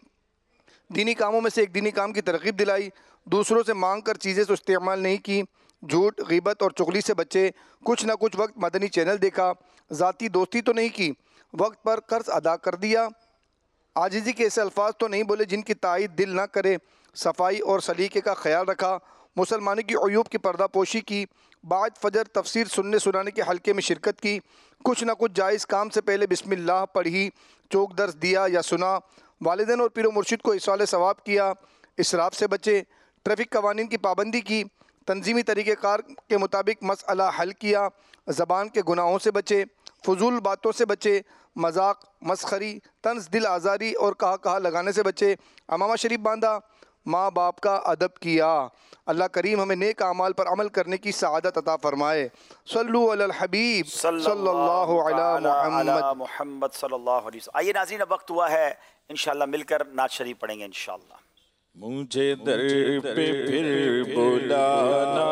दीनी कामों में से एक दीनी काम की तरगीब दिलाई, दूसरों से मांग कर चीज़ें तो इस्तेमाल नहीं की, झूठ ग़ीबत और चुगली से बचे, कुछ ना कुछ वक्त मदनी चैनल देखा, ज़ाती दोस्ती तो नहीं की, वक्त पर कर्ज अदा कर दिया, आजिज़ी के ऐसे अल्फाज तो नहीं बोले जिनकी तायद दिल ना करे, सफाई और सलीके का ख्याल रखा, मुसलमानों की अयूब की पर्दापोशी की, बाद फजर तफसीर सुनने सुनाने के हल्के में शिरकत की, कुछ ना कुछ जायज़ काम से पहले बिस्मिल्लाह पढ़ी, चौक दर्स दिया या सुना, वालिदैन और पीर मुर्शिद को इसाले सवाब किया, इसराफ से बचे, ट्रैफिक कवानीन की पाबंदी की, तंजीमी तरीक़ेकार के मुताबिक मसला हल किया, ज़बान के गुनाहों से बचे, फजूल बातों से बचे, मजाक मस्खरी तंज दिल आज़ारी और कहा लगाने से बचे, अमामा शरीफ बांधा, माँ बाप का अदब किया। अल्लाह करीम हमें नेक अमाल पर अमल करने की सआदत अता फरमाए। सल्लु अलल हबीब सल्लल्लाहु अला मुहम्मद सल्लल्लाहु अलैहि वसल्लम। आइए नाज़रीन, अब वक्त हुआ है इंशाअल्लाह मिलकर नात शरीफ पढ़ेंगे इंशाअल्लाह। मुझे दर पे फिर बुलाना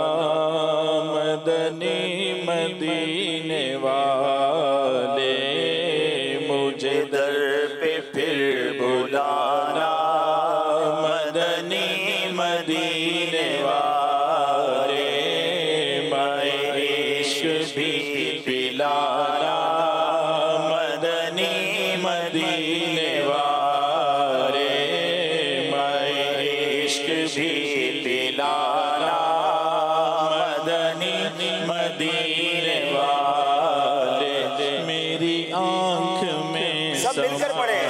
मदनी मदीने वाले, मुझे दर पे फिर बुलाना मदनी मदीने वाले, मैं इश्क भी पिलाना मदनी खुशी पिलाना मदनी मदीने वाले मेरी आँख में सब मिलकर पढ़े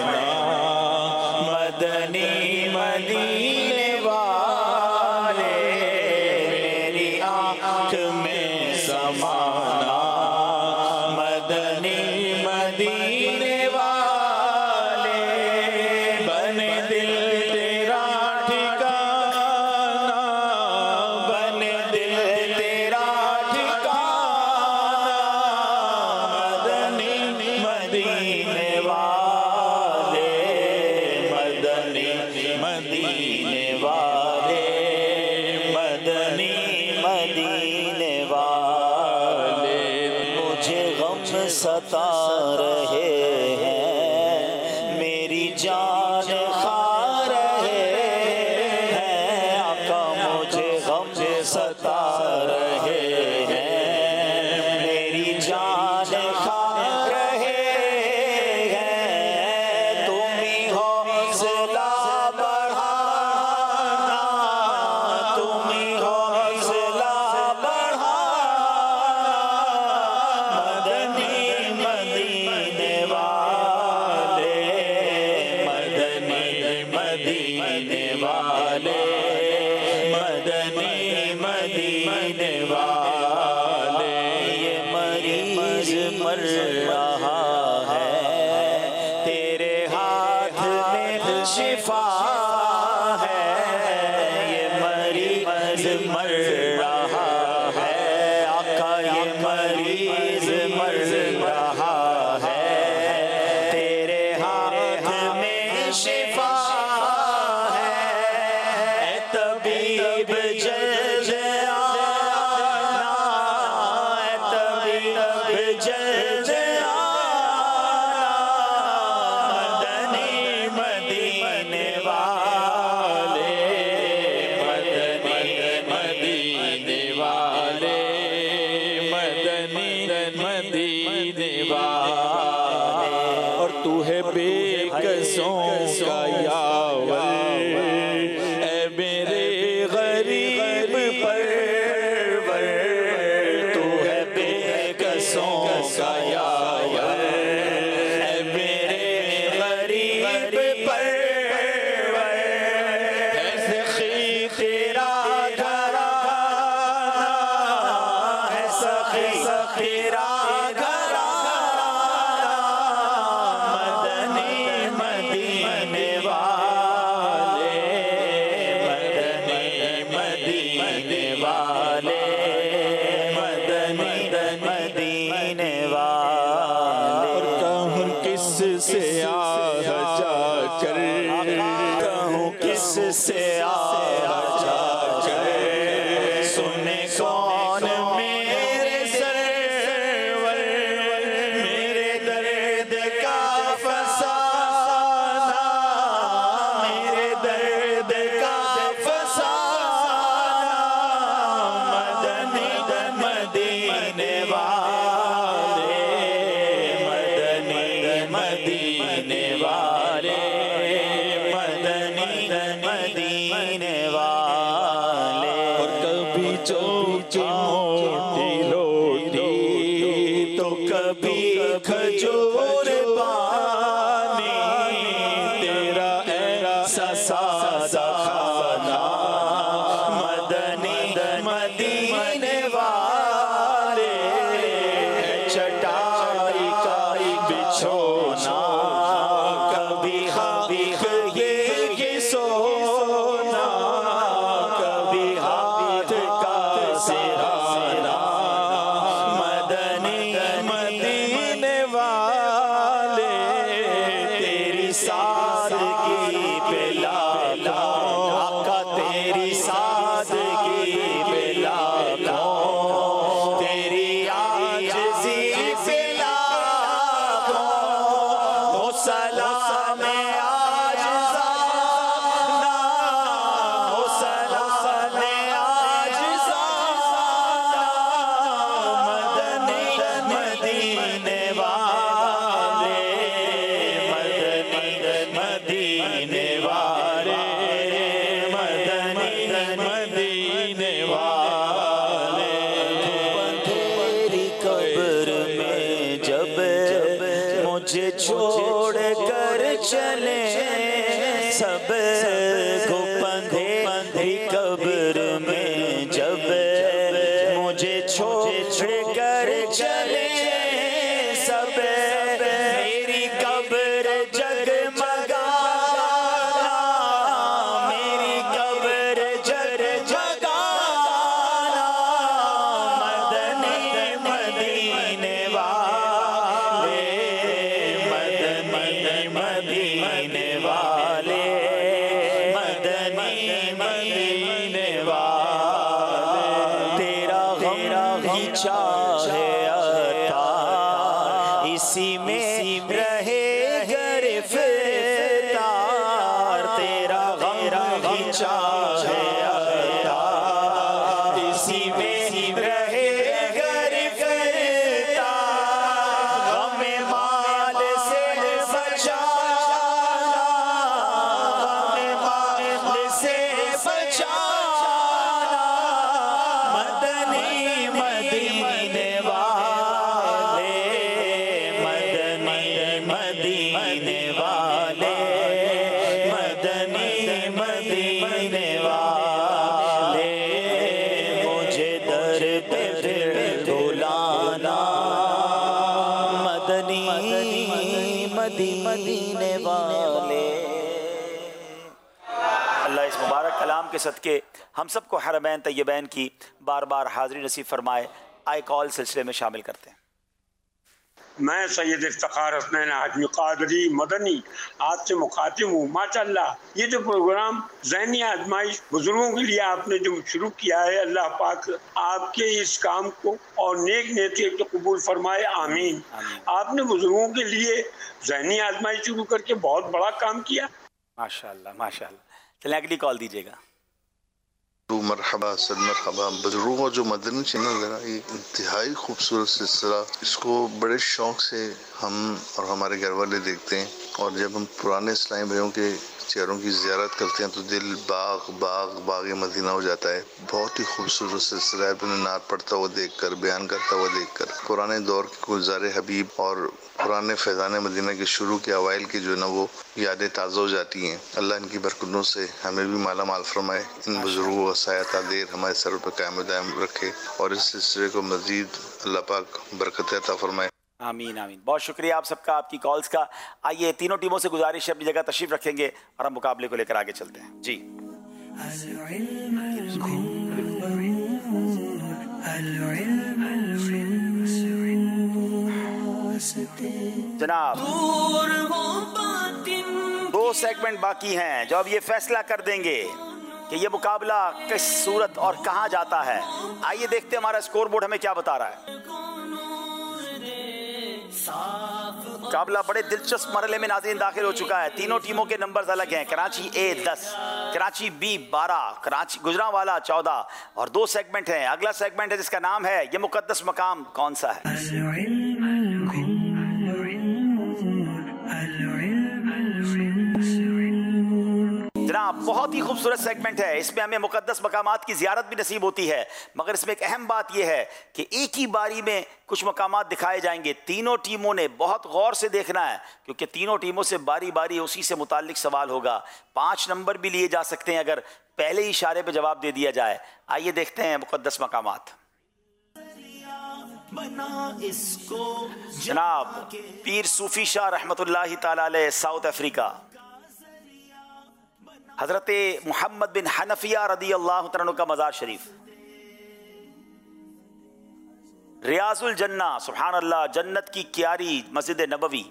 मदनी मदीने वाले मेरी आँख में समाना मदनी मदीने वाले बने दिल तेरा ठिकाना बने दिल तेरा ठिकाना मदनी मदीने वाले मदनी मदीने वाले मदनी मदीने वाले मुझे गम सता रहे हैं मेरी जान खा रहे हैं आका मुझे गम सता रहे हैं मेरी जान खा रहे हैं तुम ही हौसला बढ़ाना तुम ही हौसला बढ़ाना मदनी मदीने वाले मदनी मदीने वाले मदनी मदीने वाले ये मरीज मर रहा है तेरे हाथ में शिफा है ये मरीज मर रहा है आका ये मरीज मर रहा है तेरे हाथ में शिफा है ऐ तबीब जल्द आना ऐ तबीब जल्द आना मदनी मदीने वाले मदनी मदीने वाले मदनी मदीने वाले और तू है बेकसों का यावर ऐ मेरे गरीब परवर तू है बेकसों का यावर ऐ मेरे गरीब परवर है सखी तेरा घराना है सखी तेरा घराना मदनी मदीने वाले मदनी मदीने वाले मदनी मदीने वाले और कहूँ किस से आह जाकर कहूँ किस से आह जाकर सुने कौन मेरे सरवर मेरे दर्द का फसाना मेरे दर्द का फसाना मदनी मदीने वाले मदनी मदीने वाले मदनी मदीने वाले और कभी चौकी मोटी रोटी तो कभी खजूर पानी तेरा ऐसा सादा खाना मदनी मदीने वाले चटाई का बिछोना कभी हाथ ये सोना कभी हाथ का सिराना मदनी मदीने वाले तेरी सादगी पे लाखों आका तेरी सादगी पे लाखों तेरी आजिज़ी पे लाखों हो सलाम आजिज़ाना हो सलाम आजिज़ाना मदनी मदीने वाले मदनी मदीने वाले मदनी सब को बंधे कब्र में जब मुझे छोड़ कर चले सब मेरी कब्र जगमगाना मेरी कब्र जगमगाना मदनी मदीने वाले मदनी मदीने वाले मदनी मदीने वाले तेरा गम ही चाहे अता इसी में रहे गिरफ्तार तेरा गम ही चाहे अता इसी में रहे गिरफ्तार हमें माल से बचाना हमें माल से बचाना मदनी मदीने वाले मदनी मदीने वाले मदनी मदीने वाले मुझे दर पे फिर बुलाना मदनी मदीने वाले। अल्लाह इस मुबारक कलाम के सदके हम सबको हरमैन तैयबैन की बार बार हाज़िरी नसीब फरमाए। आई कॉल सिलसिले में शामिल करते हैं। मैं सैयद इफ्तिखार हसनैन हाशमी कादरी मदनी आपसे मुखातिब हूँ। माशाअल्लाह ये जो प्रोग्राम ज़हनी आजमाइश बुजुर्गों के लिए आपने जो शुरू किया है, अल्लाह पाक आपके इस काम को और नेक नीयत को कबूल फरमाए, आमीन। आपने बुजुर्गों के लिए ज़हनी आजमाइश शुरू करके बहुत बड़ा काम किया। माशाअल्लाह माशाअल्लाह। चलिए अगली कॉल दीजिएगा। मरहबा सद मरहबा। बुजुर्गों जो मदनी चैनल है ना, ये इंतहाई खूबसूरत सिलसिला, इसको बड़े शौक़ से हम और हमारे घर वाले देखते हैं। और जब हम पुराने इस्लामी भाइयों के चेहरों की ज़ियारत करते हैं तो दिल बाग मदीना हो जाता है। बहुत ही खूबसूरत सिलसिला है। अपने नात पढ़ता हुआ देख कर, बयान करता हुआ देख कर पुराने दौर के गुलजार हबीब और पुराने फैज़ान मदीना के शुरू के अवाइल की जो है ना वो यादें ताज़ा हो जाती हैं। अल्लाह इनकी बरकतों से हमें भी माला माल फरमाए। इन बुजुर्गों का साया तादेर हमारे सर पर कायम दायम रखे और इस सिलसिले को मज़ीद अल्लाह पाक बरकत अता फरमाए। आमीन आमीन। बहुत शुक्रिया आप सबका, आपकी कॉल्स का। आइए तीनों टीमों से गुजारिश है अपनी जगह तशरीफ रखेंगे और हम मुकाबले को लेकर आगे चलते हैं। जी जनाब, 2 सेगमेंट बाकी हैं जो अब ये फैसला कर देंगे कि ये मुकाबला किस सूरत और कहां जाता है। आइए देखते हैं हमारा स्कोर बोर्ड हमें क्या बता रहा है। मुकाबला बड़े दिलचस्प मरहले में नाज़रीन दाखिल हो चुका है। तीनों टीमों के नंबर्स अलग हैं। कराची A 10, कराची B 12, कराची गुजरांवाला 14 और 2 सेगमेंट हैं। अगला सेगमेंट है जिसका नाम है ये मुकद्दस मकाम कौन सा है। जनाब बहुत ही खूबसूरत सेगमेंट है। इसमें हमें मुकद्दस मकामात की ज़ियारत भी नसीब होती है, मगर इसमें एक अहम बात यह है कि एक ही बारी में कुछ मकामात दिखाए जाएंगे। तीनों टीमों ने बहुत गौर से देखना है क्योंकि तीनों टीमों से बारी बारी उसी से मुताल्लिक सवाल होगा। 5 नंबर भी लिए जा सकते हैं अगर पहले ही इशारे पे जवाब दे दिया जाए। आइए देखते हैं मुकद्दस मकामात। जनाब पीर सूफी शाह रहमतुल्लाहि ताला अलैह साउथ अफ्रीका, हजरत मोहम्मद बिन हनफिया रदी अल्लाह तआला अन्हु का मज़ार शरीफ, रियाजुल जन्ना सुभान अल्लाह जन्नत की क्यारी मस्जिद नबवी,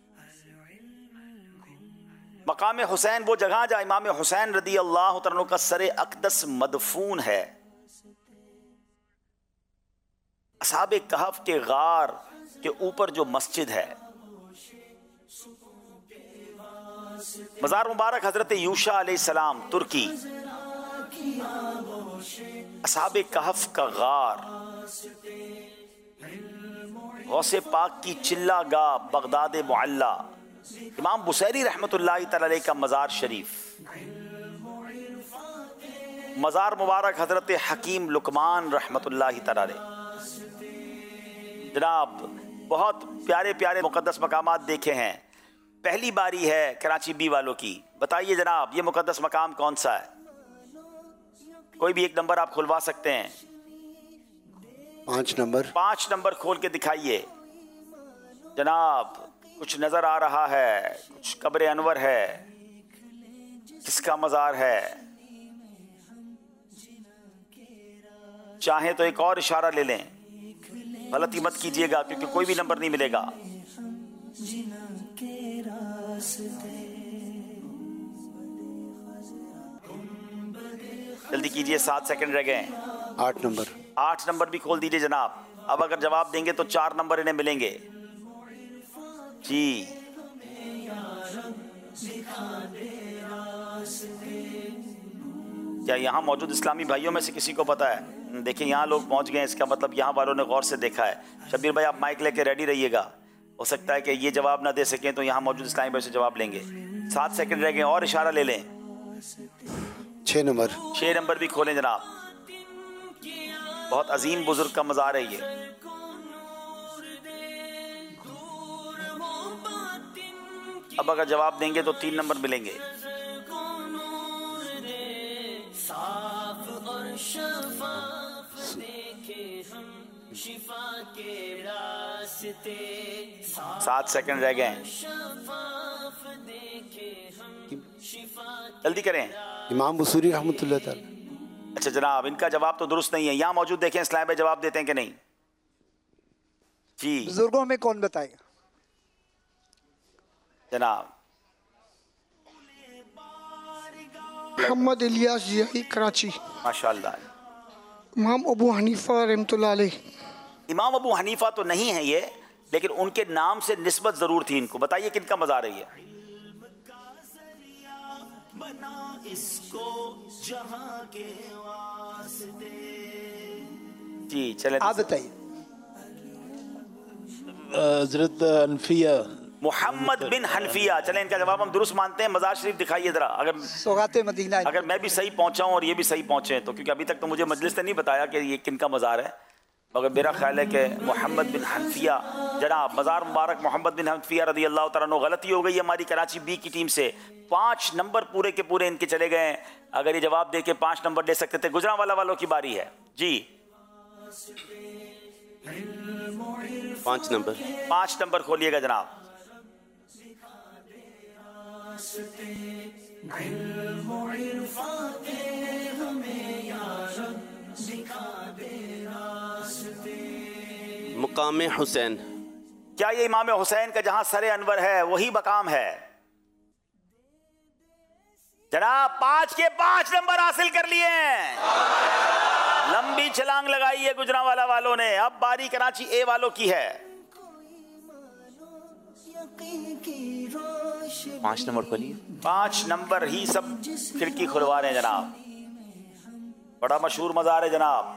मकाम हुसैन वो जगह जहाँ इमाम हुसैन रदी अल्लाह तआला अन्हु का सरे अक़दस मदफून है, असहाबे कहफ के गार के ऊपर जो मस्जिद है, मज़ार मुबारक हजरत यूशा अलैहिस्सलाम तुर्की, असहाबे कहफ का गार, गौसे पाक की चिल्ला गा बगदाद मुअल्ला, इमाम बुसैरी रहमतुल्लाहि तआला अलैह का मज़ार शरीफ, मज़ार मुबारक हजरत हकीम लुकमान रहमतुल्लाहि तआला अलैह। जनाब बहुत प्यारे प्यारे मुकद्दस मकामात देखे हैं। पहली बारी है कराची बी वालों की। बताइए जनाब, ये मुकद्दस मकाम कौन सा है? कोई भी एक नंबर आप खुलवा सकते हैं। 5 नंबर। 5 नंबर खोल के दिखाइए जनाब। कुछ नजर आ रहा है, कुछ कब्र अनवर है, किसका मज़ार है? चाहे तो एक और इशारा ले लें, गलती मत कीजिएगा क्योंकि कोई भी नंबर नहीं मिलेगा। जल्दी कीजिए, 7 सेकंड रह गए। 8 नंबर। 8 नंबर भी खोल दीजिए जनाब। अब अगर जवाब देंगे तो 4 नंबर इन्हें मिलेंगे जी। क्या यहाँ मौजूद इस्लामी भाइयों में से किसी को पता है? देखिए यहाँ लोग पहुँच गए, इसका मतलब यहाँ वालों ने गौर से देखा है। शब्बीर भाई आप माइक लेके रेडी रहिएगा, हो सकता है कि ये जवाब ना दे सकें तो यहाँ मौजूद इस्लामी भाई से जवाब लेंगे। 7 सेकंड रह गए, और इशारा ले लें। 6 नंबर। 6 नंबर भी खोलें जनाब। बहुत अजीम बुजुर्ग का मज़ार है ये। अब अगर जवाब देंगे तो 3 नंबर मिलेंगे। सात सेकंड रह गए, जल्दी करें। इमाम बुसूरी रहमतुल्लाह ताला। अच्छा जनाब, इनका जवाब तो दुरुस्त नहीं है। यहाँ मौजूद देखें इस्लाम भाई जवाब देते हैं कि नहीं जी। बुजुर्गों में कौन बताएगा जनाब? मोहम्मद इलियास जियाई, कराची। माशाल्लाह। इमाम अबू हनीफा रहमतुल्लाह अलैह। इमाम अबू हनीफा तो नहीं है ये, लेकिन उनके नाम से निस्बत जरूर थी इनको। बताइए किनका मज़ार है ये? जी चले, आप बताइए। हजरत हनफिया, मोहम्मद बिन हनफिया। चले इनका जवाब हम दुरुस्त मानते हैं। मज़ार शरीफ दिखाइए जरा। सौगाते मदीना। अगर मैं भी सही पहुंचा हूं और ये भी सही पहुंचे तो, क्योंकि अभी तक तो मुझे मजलिस ने नहीं बताया कि ये किनका मज़ार है, मगर मेरा ख्याल है कि मोहम्मद बिन हनफिया जनाब। मज़ार मुबारक मोहम्मद बिन हनफिया रज़ी अल्लाह तआला अन्हु। गलती हो गई हमारी कराची बी की टीम से। 5 नंबर पूरे के पूरे इनके चले गए। अगर ये जवाब दे के 5 नंबर ले सकते थे। गुजरांवाला वालों की बारी है जी। 5 नंबर। 5 नंबर खोलिएगा जनाब। मुकाम हुसैन। क्या ये इमाम हुसैन का जहां सरे अनवर है वही मकाम है जनाब? 5 के 5 नंबर हासिल कर लिए हैं। लंबी छलांग लगाई है गुजरांवाला वालों ने। अब बारी कराची ए वालों की है। 5 नंबर खोलिए। 5 नंबर ही सब खिड़की खुलवा रहे हैं जनाब। बड़ा मशहूर मज़ार है जनाब।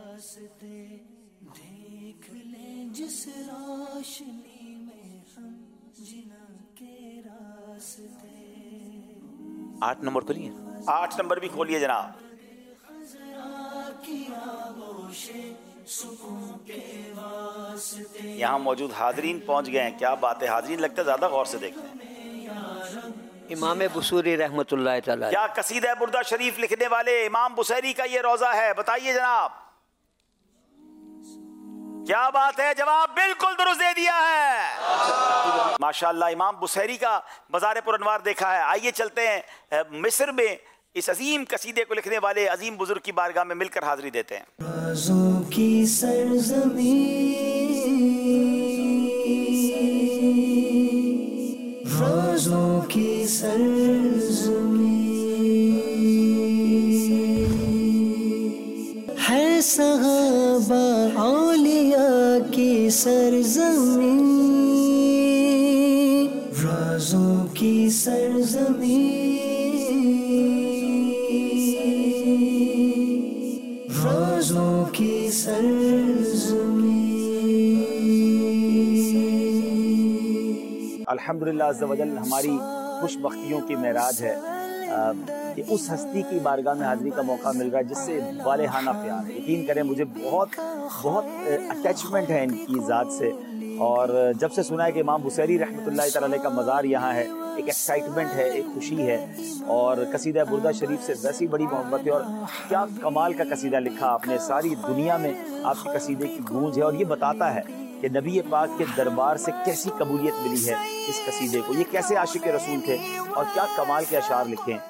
8 नंबर खोलिए। 8 नंबर भी खोलिए जनाब। यहाँ मौजूद हाजरीन पहुंच गए हैं। क्या बात है, हाजरीन लगता है ज्यादा गौर से देखते हैं। इमाम बुसूरी रहमतुल्लाह तआला। क्या कसीदा बुर्दा शरीफ लिखने वाले इमाम बुसैरी का ये रोजा है? बताइए जनाब। क्या बात है, जवाब बिल्कुल दुरुस्त दे दिया है। माशाल्लाह, इमाम बुसैरी का मज़ार पुरअनवार देखा है। आइए चलते हैं मिस्र में इस अजीम कसीदे को लिखने वाले अजीम बुजुर्ग की बारगाह में मिलकर हाजिरी देते हैं। राज़ों की सरज़मीं, राज़ों की सरज़मीं है, सहाबा औलिया की सरज़मीं, राज़ों की सरज़मीं, राज़ों की सरज़मीं। अल्हम्दुलिल्लाह अज़्ज़ा वजल हमारी खुशबख्तियों की मेराज है कि उस हस्ती की बारगाह में हाज़िरी का मौका मिल रहा है जिससे वालेहाना प्यार। यकीन करें मुझे बहुत बहुत अटैचमेंट है इनकी ज़ात से और जब से सुना है कि इमाम बुसैरी रहमतुल्लाह तआला अलैह का मज़ार यहाँ है, एक एक्साइटमेंट है, एक खुशी है। और कसीदा बुर्दा शरीफ से वैसी बड़ी मोहब्बत है और क्या कमाल का कसीदा लिखा आपने, सारी दुनिया में आपके कसीदे की गूंज है और ये बताता है कि नबी पाक के दरबार से कैसी कबूलियत मिली है इस कसीदे को। ये कैसे आशिक रसूल थे और क्या कमाल के अशार लिखे हैं।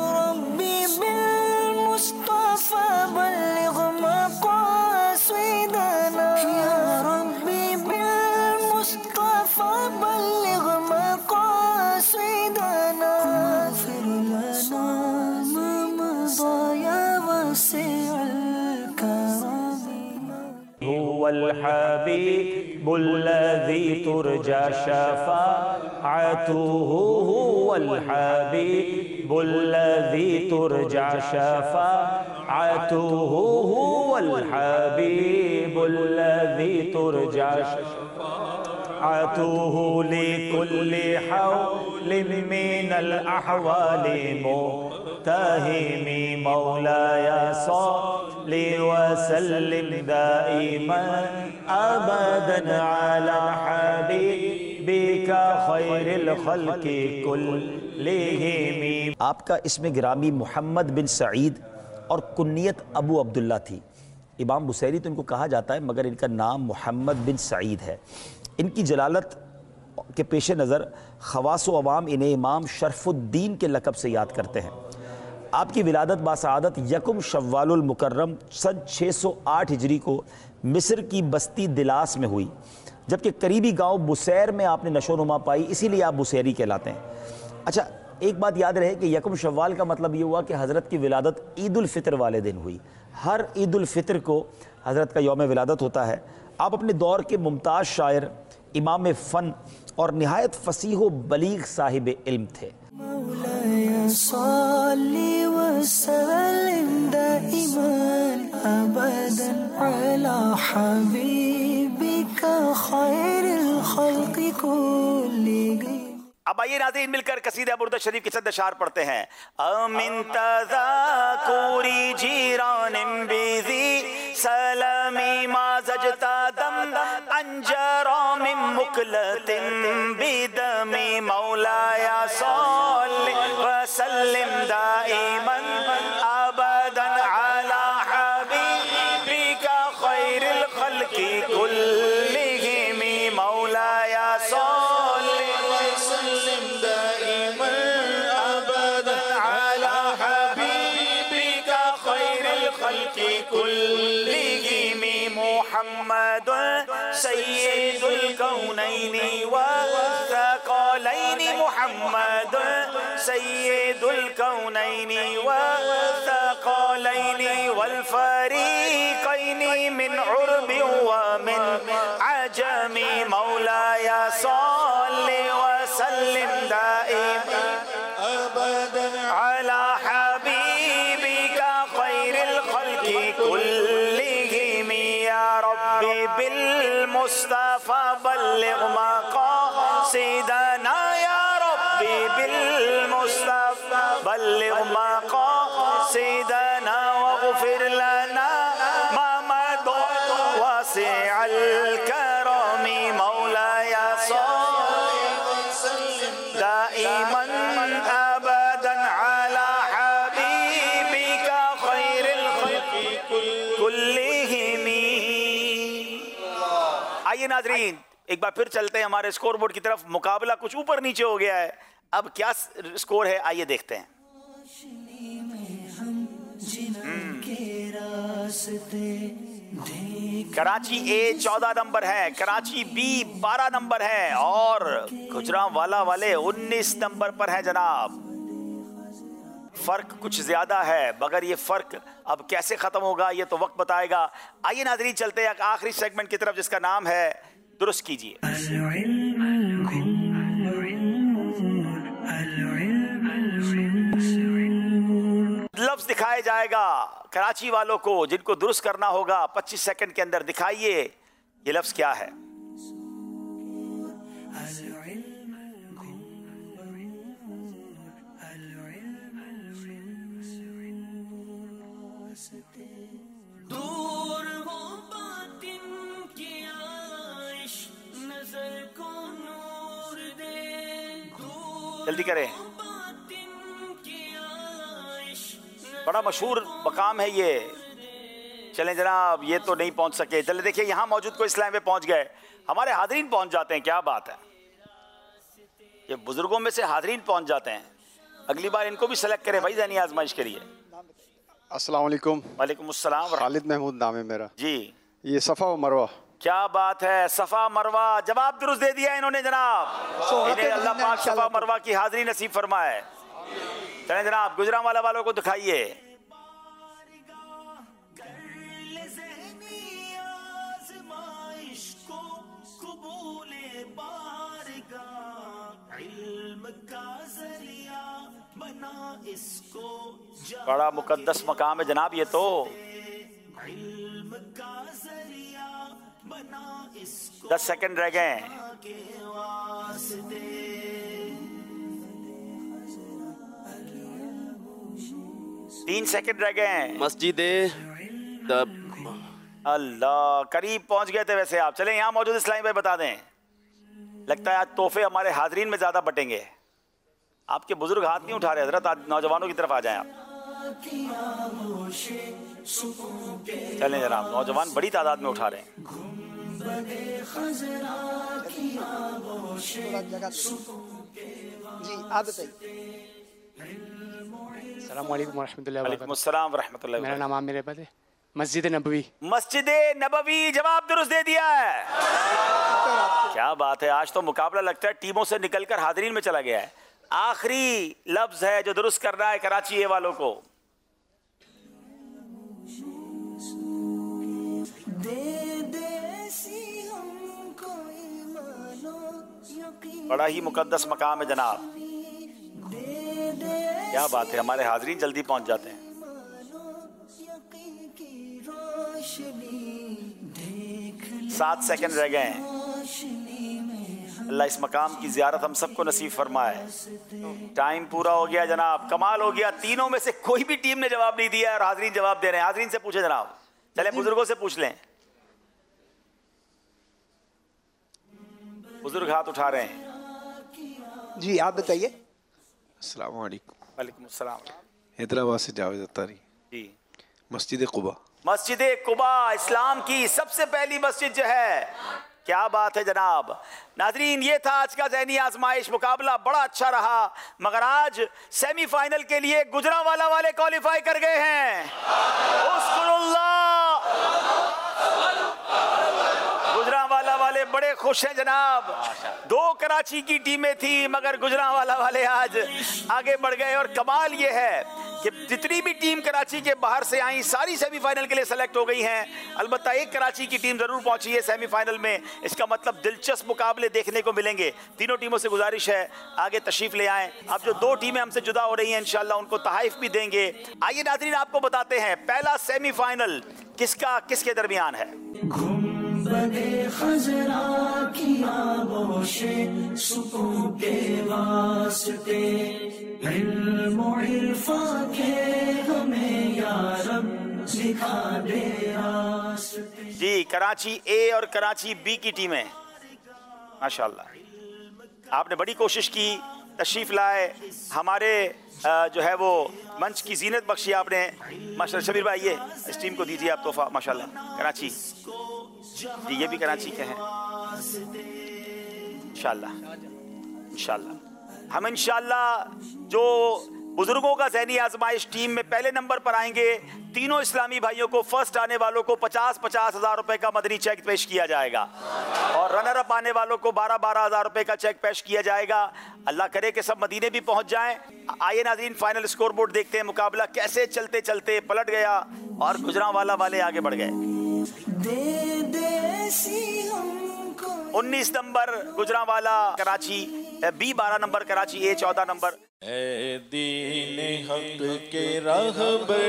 हुवल्हबीबुल्लज़ी तुरजा शफ़ाअतुहु, हुवल्हबीबुल्लज़ी तुरजा शफ़ाअतुहु, हुवल्हबीबुल्लज़ी तुरजा शफ़ाअतुहु लिकुल्लि हौलिन मिनल अहवालि मुत्तहिमी मौलाया सल्लि वसल्लिम दाइमन अबदन अला हबीबिका खैरिल खल्क़ि कुल्लिहिम। आपका इसमें गिरामी मोहम्मद बिन सईद और कुन्नियत अबू अब्दुल्ला थी। इमाम बुसैरी तो इनको कहा जाता है मगर इनका नाम मोहम्मद बिन सईद है। इनकी जलालत के पेश नज़र ख़वास व अवाम इन्हें इमाम शरफुद्दीन के लक़ब से याद करते हैं। आपकी विलादत बासआदत यकुम शव्वालुल मुकर्रम सन 608 हिजरी को मिस्र की बस्ती दिलास में हुई, जबकि करीबी गांव बुसैर में आपने नशोनुमा पाई, इसीलिए आप बुसैरी कहलाते हैं। अच्छा, एक बात याद रहे कि यकुम शव्वाल का मतलब ये हुआ कि हज़रत की विलादत ईद उल फितर वाले दिन हुई। हर ईद उल फितर को हज़रत का यौम विलादत होता है। आप अपने दौर के मुमताज़ शायर, इमाम फ़न और निहायत फसीह व बलीग साहिब इल्म थे। अब आइए नाज़रीन मिलकर कसीदा बुर्दा शरीफ के चंद अशार पढ़ते हैं। अमिन तज़ाकुरी जीरानिम बिज़ी सलामी मा ज़जता दम अंजरामिम मुकलतिम बिदमी मौलाया सल्लि वसल्लिम दाइमन अबदन अला हबीबिका खैरिल खल्क़ि कुल्लिहिम मौलाया सल्लि वसल्लिम दाइमन अबदन अला हबीबिका खैरिल खल्क़ि कुल्लिहिम मुहम्मदुन सय्यिदुल कौनैनि वस्सक़लैनि मुहम्मदुन सय्यिदुल कौनैनि वस्सक़लैनि वल फरीक़ैनि मिन उर्बि व मिन अजमी मौलाया सल्लि वसल्लिम दाइमन अबदन अला हबीबिका खैरिल खल्क़ि कुल्लिहिम या रब्बी बिल मुस्तफ़ा बल्लिग़ मक़ासिदना या रब्बी बिल मुस्तफ़ा बल्लिग़ मक़ासिदना वग़फ़िर लना मा मदा वासिअल करमी मौलाया सल्लि वसल्लिम दाइमन अबदन अला हबीबिका खैरिल खल्क़ि कुल्लिहिम। आइए नाज़रीन एक बार फिर चलते हैं हमारे स्कोर बोर्ड की तरफ। मुकाबला कुछ ऊपर नीचे हो गया है, अब क्या स्कोर है आइए देखते हैं। कराची ए 14 नंबर है, कराची बी 12 नंबर है और गुजरांवाला वाले 19 नंबर पर है जनाब। फर्क कुछ ज्यादा है मगर ये फर्क अब कैसे खत्म होगा ये तो वक्त बताएगा। आइए नाज़रीन चलते हैं आखिरी सेगमेंट की तरफ जिसका नाम है दुरुस्त कीजिए। लफ्ज दिखाया जाएगा कराची वालों को जिनको दुरुस्त करना होगा 25 सेकंड के अंदर। दिखाइए ये लफ्ज क्या है। दूर हो बातिन की आइश जल्दी करें। बड़ा मशहूर मकाम है ये। चलें जनाब, ये तो नहीं पहुंच सके। चले देखिए यहाँ मौजूद कोई इस्लाम में पहुंच गए, हमारे हाजरीन पहुंच जाते हैं। क्या बात है, ये बुजुर्गों में से हाजरीन पहुंच जाते हैं। अगली बार इनको भी सेलेक्ट करें भाई ज़हनी आजमाइश के लिए। अस्सलाम वालेकुम। वालेकुम अस्सलाम। खालिद महमूद नाम है मेरा जी। ये सफ़ा व मरवा। क्या बात है, सफ़ा मरवा, जवाब दुरुस्त दे दिया इन्होंने जनाब। इन्हें अल्लाह पाक सफ़ा मरवा की हाज़िरी नसीब फरमाए। चलें जनाब, गुजरांवाला वालों को दिखाइए। बड़ा मुकद्दस मकाम है जनाब ये तो। 10 सेकंड रह गए। 3 सेकंड रह गए। मस्जिद अल्लाह, करीब पहुंच गए थे वैसे आप। चलें यहाँ मौजूद इस्लामी भाई बता दें। लगता है आज तोहफे हमारे हाजरीन में ज्यादा बटेंगे। आपके बुजुर्ग हाथ नहीं उठा रहे हजरत, आज नौजवानों की तरफ आ जाएं आप। चलें जनाब, नौजवान बड़ी तादाद में उठा रहे हैं। जी आप बताइए। अस्सलाम वालेकुम वरहमतुल्लाहि वालेकुम अस्सलाम वरहमतुल्लाहि। मेरा नाम आमिर है, मस्जिद नबवी। मस्जिद नबवी, जवाब दुरुस्त दे दिया है। क्या बात है, आज तो मुकाबला लगता है टीमों से निकलकर हाजरीन में चला गया है। आखिरी लफ्ज है जो दुरुस्त करना है कराची ए वालों को। बड़ा ही मुकद्दस मकाम है जनाब। क्या बात है, हमारे हाजरीन जल्दी पहुंच जाते हैं। 7 सेकंड रह गए हैं। अल्लाह इस मकाम की ज़ियारत हम सबको नसीब फरमाए। टाइम पूरा हो गया जनाब, कमाल हो गया। तीनों में से कोई भी टीम ने जवाब नहीं दिया और हाजरीन जवाब दे रहे हैं। हाजरीन से पूछे जनाब। चले बुजुर्गों से पूछ लें। बुजुर्ग हाथ उठा रहे हैं। जी आप बताइए। अस्सलाम वालेकुम। वालेकुम अस्सलाम। हैदराबाद से जावेद अत्तारी जी। मस्जिद कुबा। मस्जिद कुबा इस्लाम की सबसे पहली मस्जिद जो है। क्या बात है जनाब। नाजरीन, ये था आज का ज़हनी आजमाइश। मुकाबला बड़ा अच्छा रहा, मगर आज सेमीफाइनल के लिए गुजरांवाला वाले क्वालिफाई कर गए हैं। गुजरांवाला वाले बड़े खुश हैं जनाब। 2 कराची की टीमें थी, मगर गुजरांवाला वाले आज आगे बढ़ गए। और कमाल ये है कि जितनी भी टीम कराची के बाहर से आई सारी सेमीफाइनल के लिए सेलेक्ट हो गई हैं। अलबत्ता एक कराची की टीम जरूर पहुंची है सेमीफाइनल में। इसका मतलब दिलचस्प मुकाबले देखने को मिलेंगे। तीनों टीमों से गुजारिश है आगे तशरीफ ले आएं। अब जो 2 टीमें हमसे जुदा हो रही हैं इंशाल्लाह उनको तहाइफ भी देंगे। आइए नाज़रीन, आपको बताते हैं पहला सेमीफाइनल किसका किसके दरमियान है। जी, कराची ए और कराची बी की टीमें। माशाल्लाह आपने बड़ी कोशिश की, तशरीफ लाए, हमारे जो है वो मंच की जीनत बख्शी आपने। माशाल्लाह शबीर भाई, ये इस टीम को दीजिए आप तोहफा। माशाल्लाह कराची जी, ये भी कराची के हैं। इंशाल्लाह हम इंशाल्लाह जो बुजुर्गों का ज़हनी आजमाइश टीम में पहले नंबर पर आएंगे, तीनों इस्लामी भाइयों को फर्स्ट आने वालों को 50-50 हज़ार रुपए का मदनी चेक पेश किया जाएगा और रनर अप आने वालों को 12-12 हज़ार रुपए का चेक पेश किया जाएगा। अल्लाह करे कि सब मदीने भी पहुंच जाएं। आइए नाज़रीन, फाइनल स्कोर बोर्ड देखते हैं। मुकाबला कैसे चलते चलते पलट गया और गुजरांवाला वाले आगे बढ़ गए। 19 नंबर गुजरांवाला कराची बी, 12 नंबर कराची ए, 14 नंबर। ऐ दीन हक के रहबर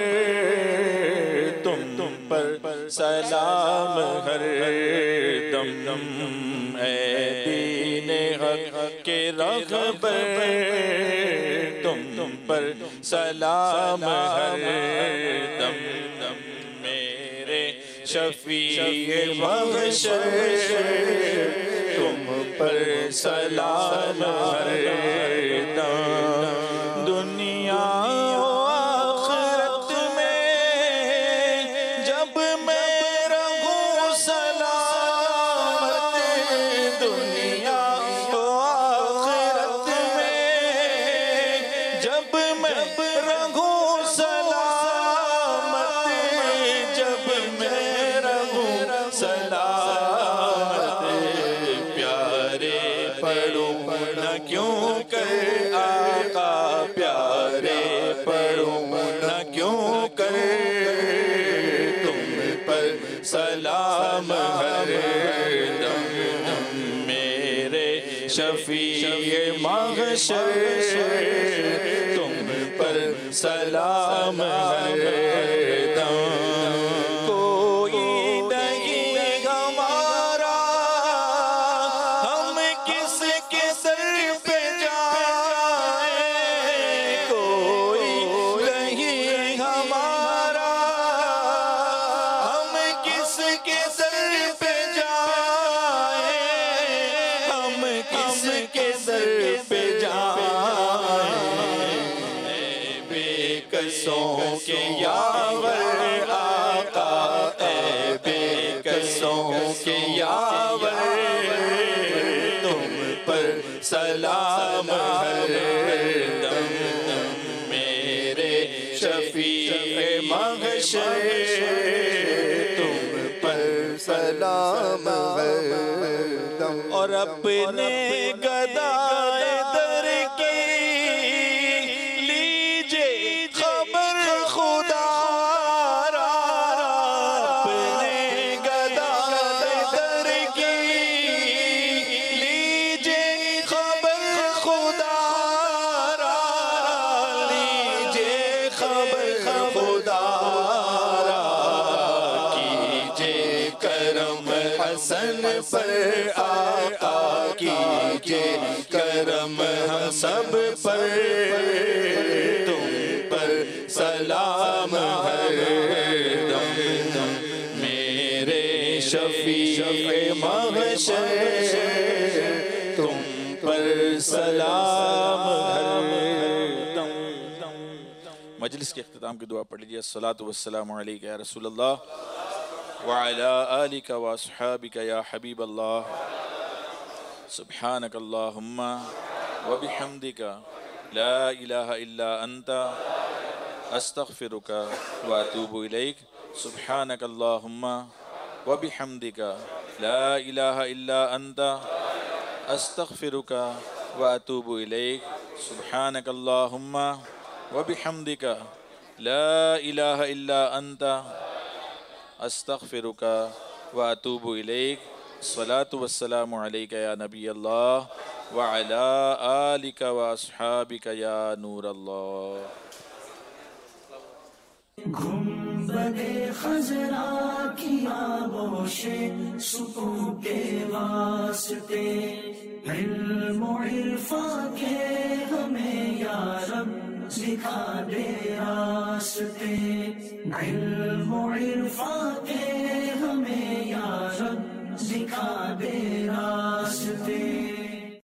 तुम पर सलाम हर दम। ऐ दीन हक के रहबर तुम पर सलाम हर दम। मेरे शफी महशर तुम पर सलाम हरदम दुनिया आखिरत में जब मैं रहूं सलामत दुनिया आखिरत में जब मैं रहूं सलामत जब मैं रहूं सलामत प्यारे पढ़ूं न क्यों कर आका प्यारे पढ़ूं न क्यों कर तुम पर सलाम हरदम मेरे शफीए महशर तुम पर सलाम हरदम कोई नहीं हमारा हम किसके सर पे जाए कोई नहीं हमारा हम किसके सर पे जाए हम किसके सर पे जाए बेकसों के यावर आका ऐ बेकसों के यावर तुम पर सलाम हरदम मेरे शफीए महशर तुम पर सलाम हरदम और अपने गदाए दर की लीजिए खबर खुदा अपने गदाए दर की लीजिए खबर खुदा लीजिए खबर खुदा कीजिए करम हसन पर आका कीजिए करम सब पर तुम पर सलाम हरदम मेरे शफीए महशर तुम पर सलाम हरदम। मजलिस के इख्तिताम की दुआ पढ़ लीजिए। अस्सलातु वस्सलामु अलैका या रसूल अल्लाह व अला आलिका व अस्हाबिका या हबीब अल्लाह सुब्हानक अल्लाहुम्मा व बिहम्दिका ला इलाहा इल्ला अंता अस्तगफिरुका व अतूबु इलैक सुब्हानक अल्लाहुम्मा व बिहम्दिका ला इलाहा इल्ला अंता अस्तगफिरुका व अतूबु इलैक सुब्हानक अल्लाहुम्मा व बिहम्दिका ला इलाहा इल्ला अंता अस्तगफिरुका व अतूबु इलैक सलातु वस्सलामु अलैका या नबी अल्लाह व अला आलिका व अस्हाबिका या नूर अल्लाह। गुंबदे खजरा की आगोशे सुकून के वास्ते इल्म इरफा के हमें या रब दिखा दे रास्ते इल्म इरफा के हमें या रब दिखा दे रास्ते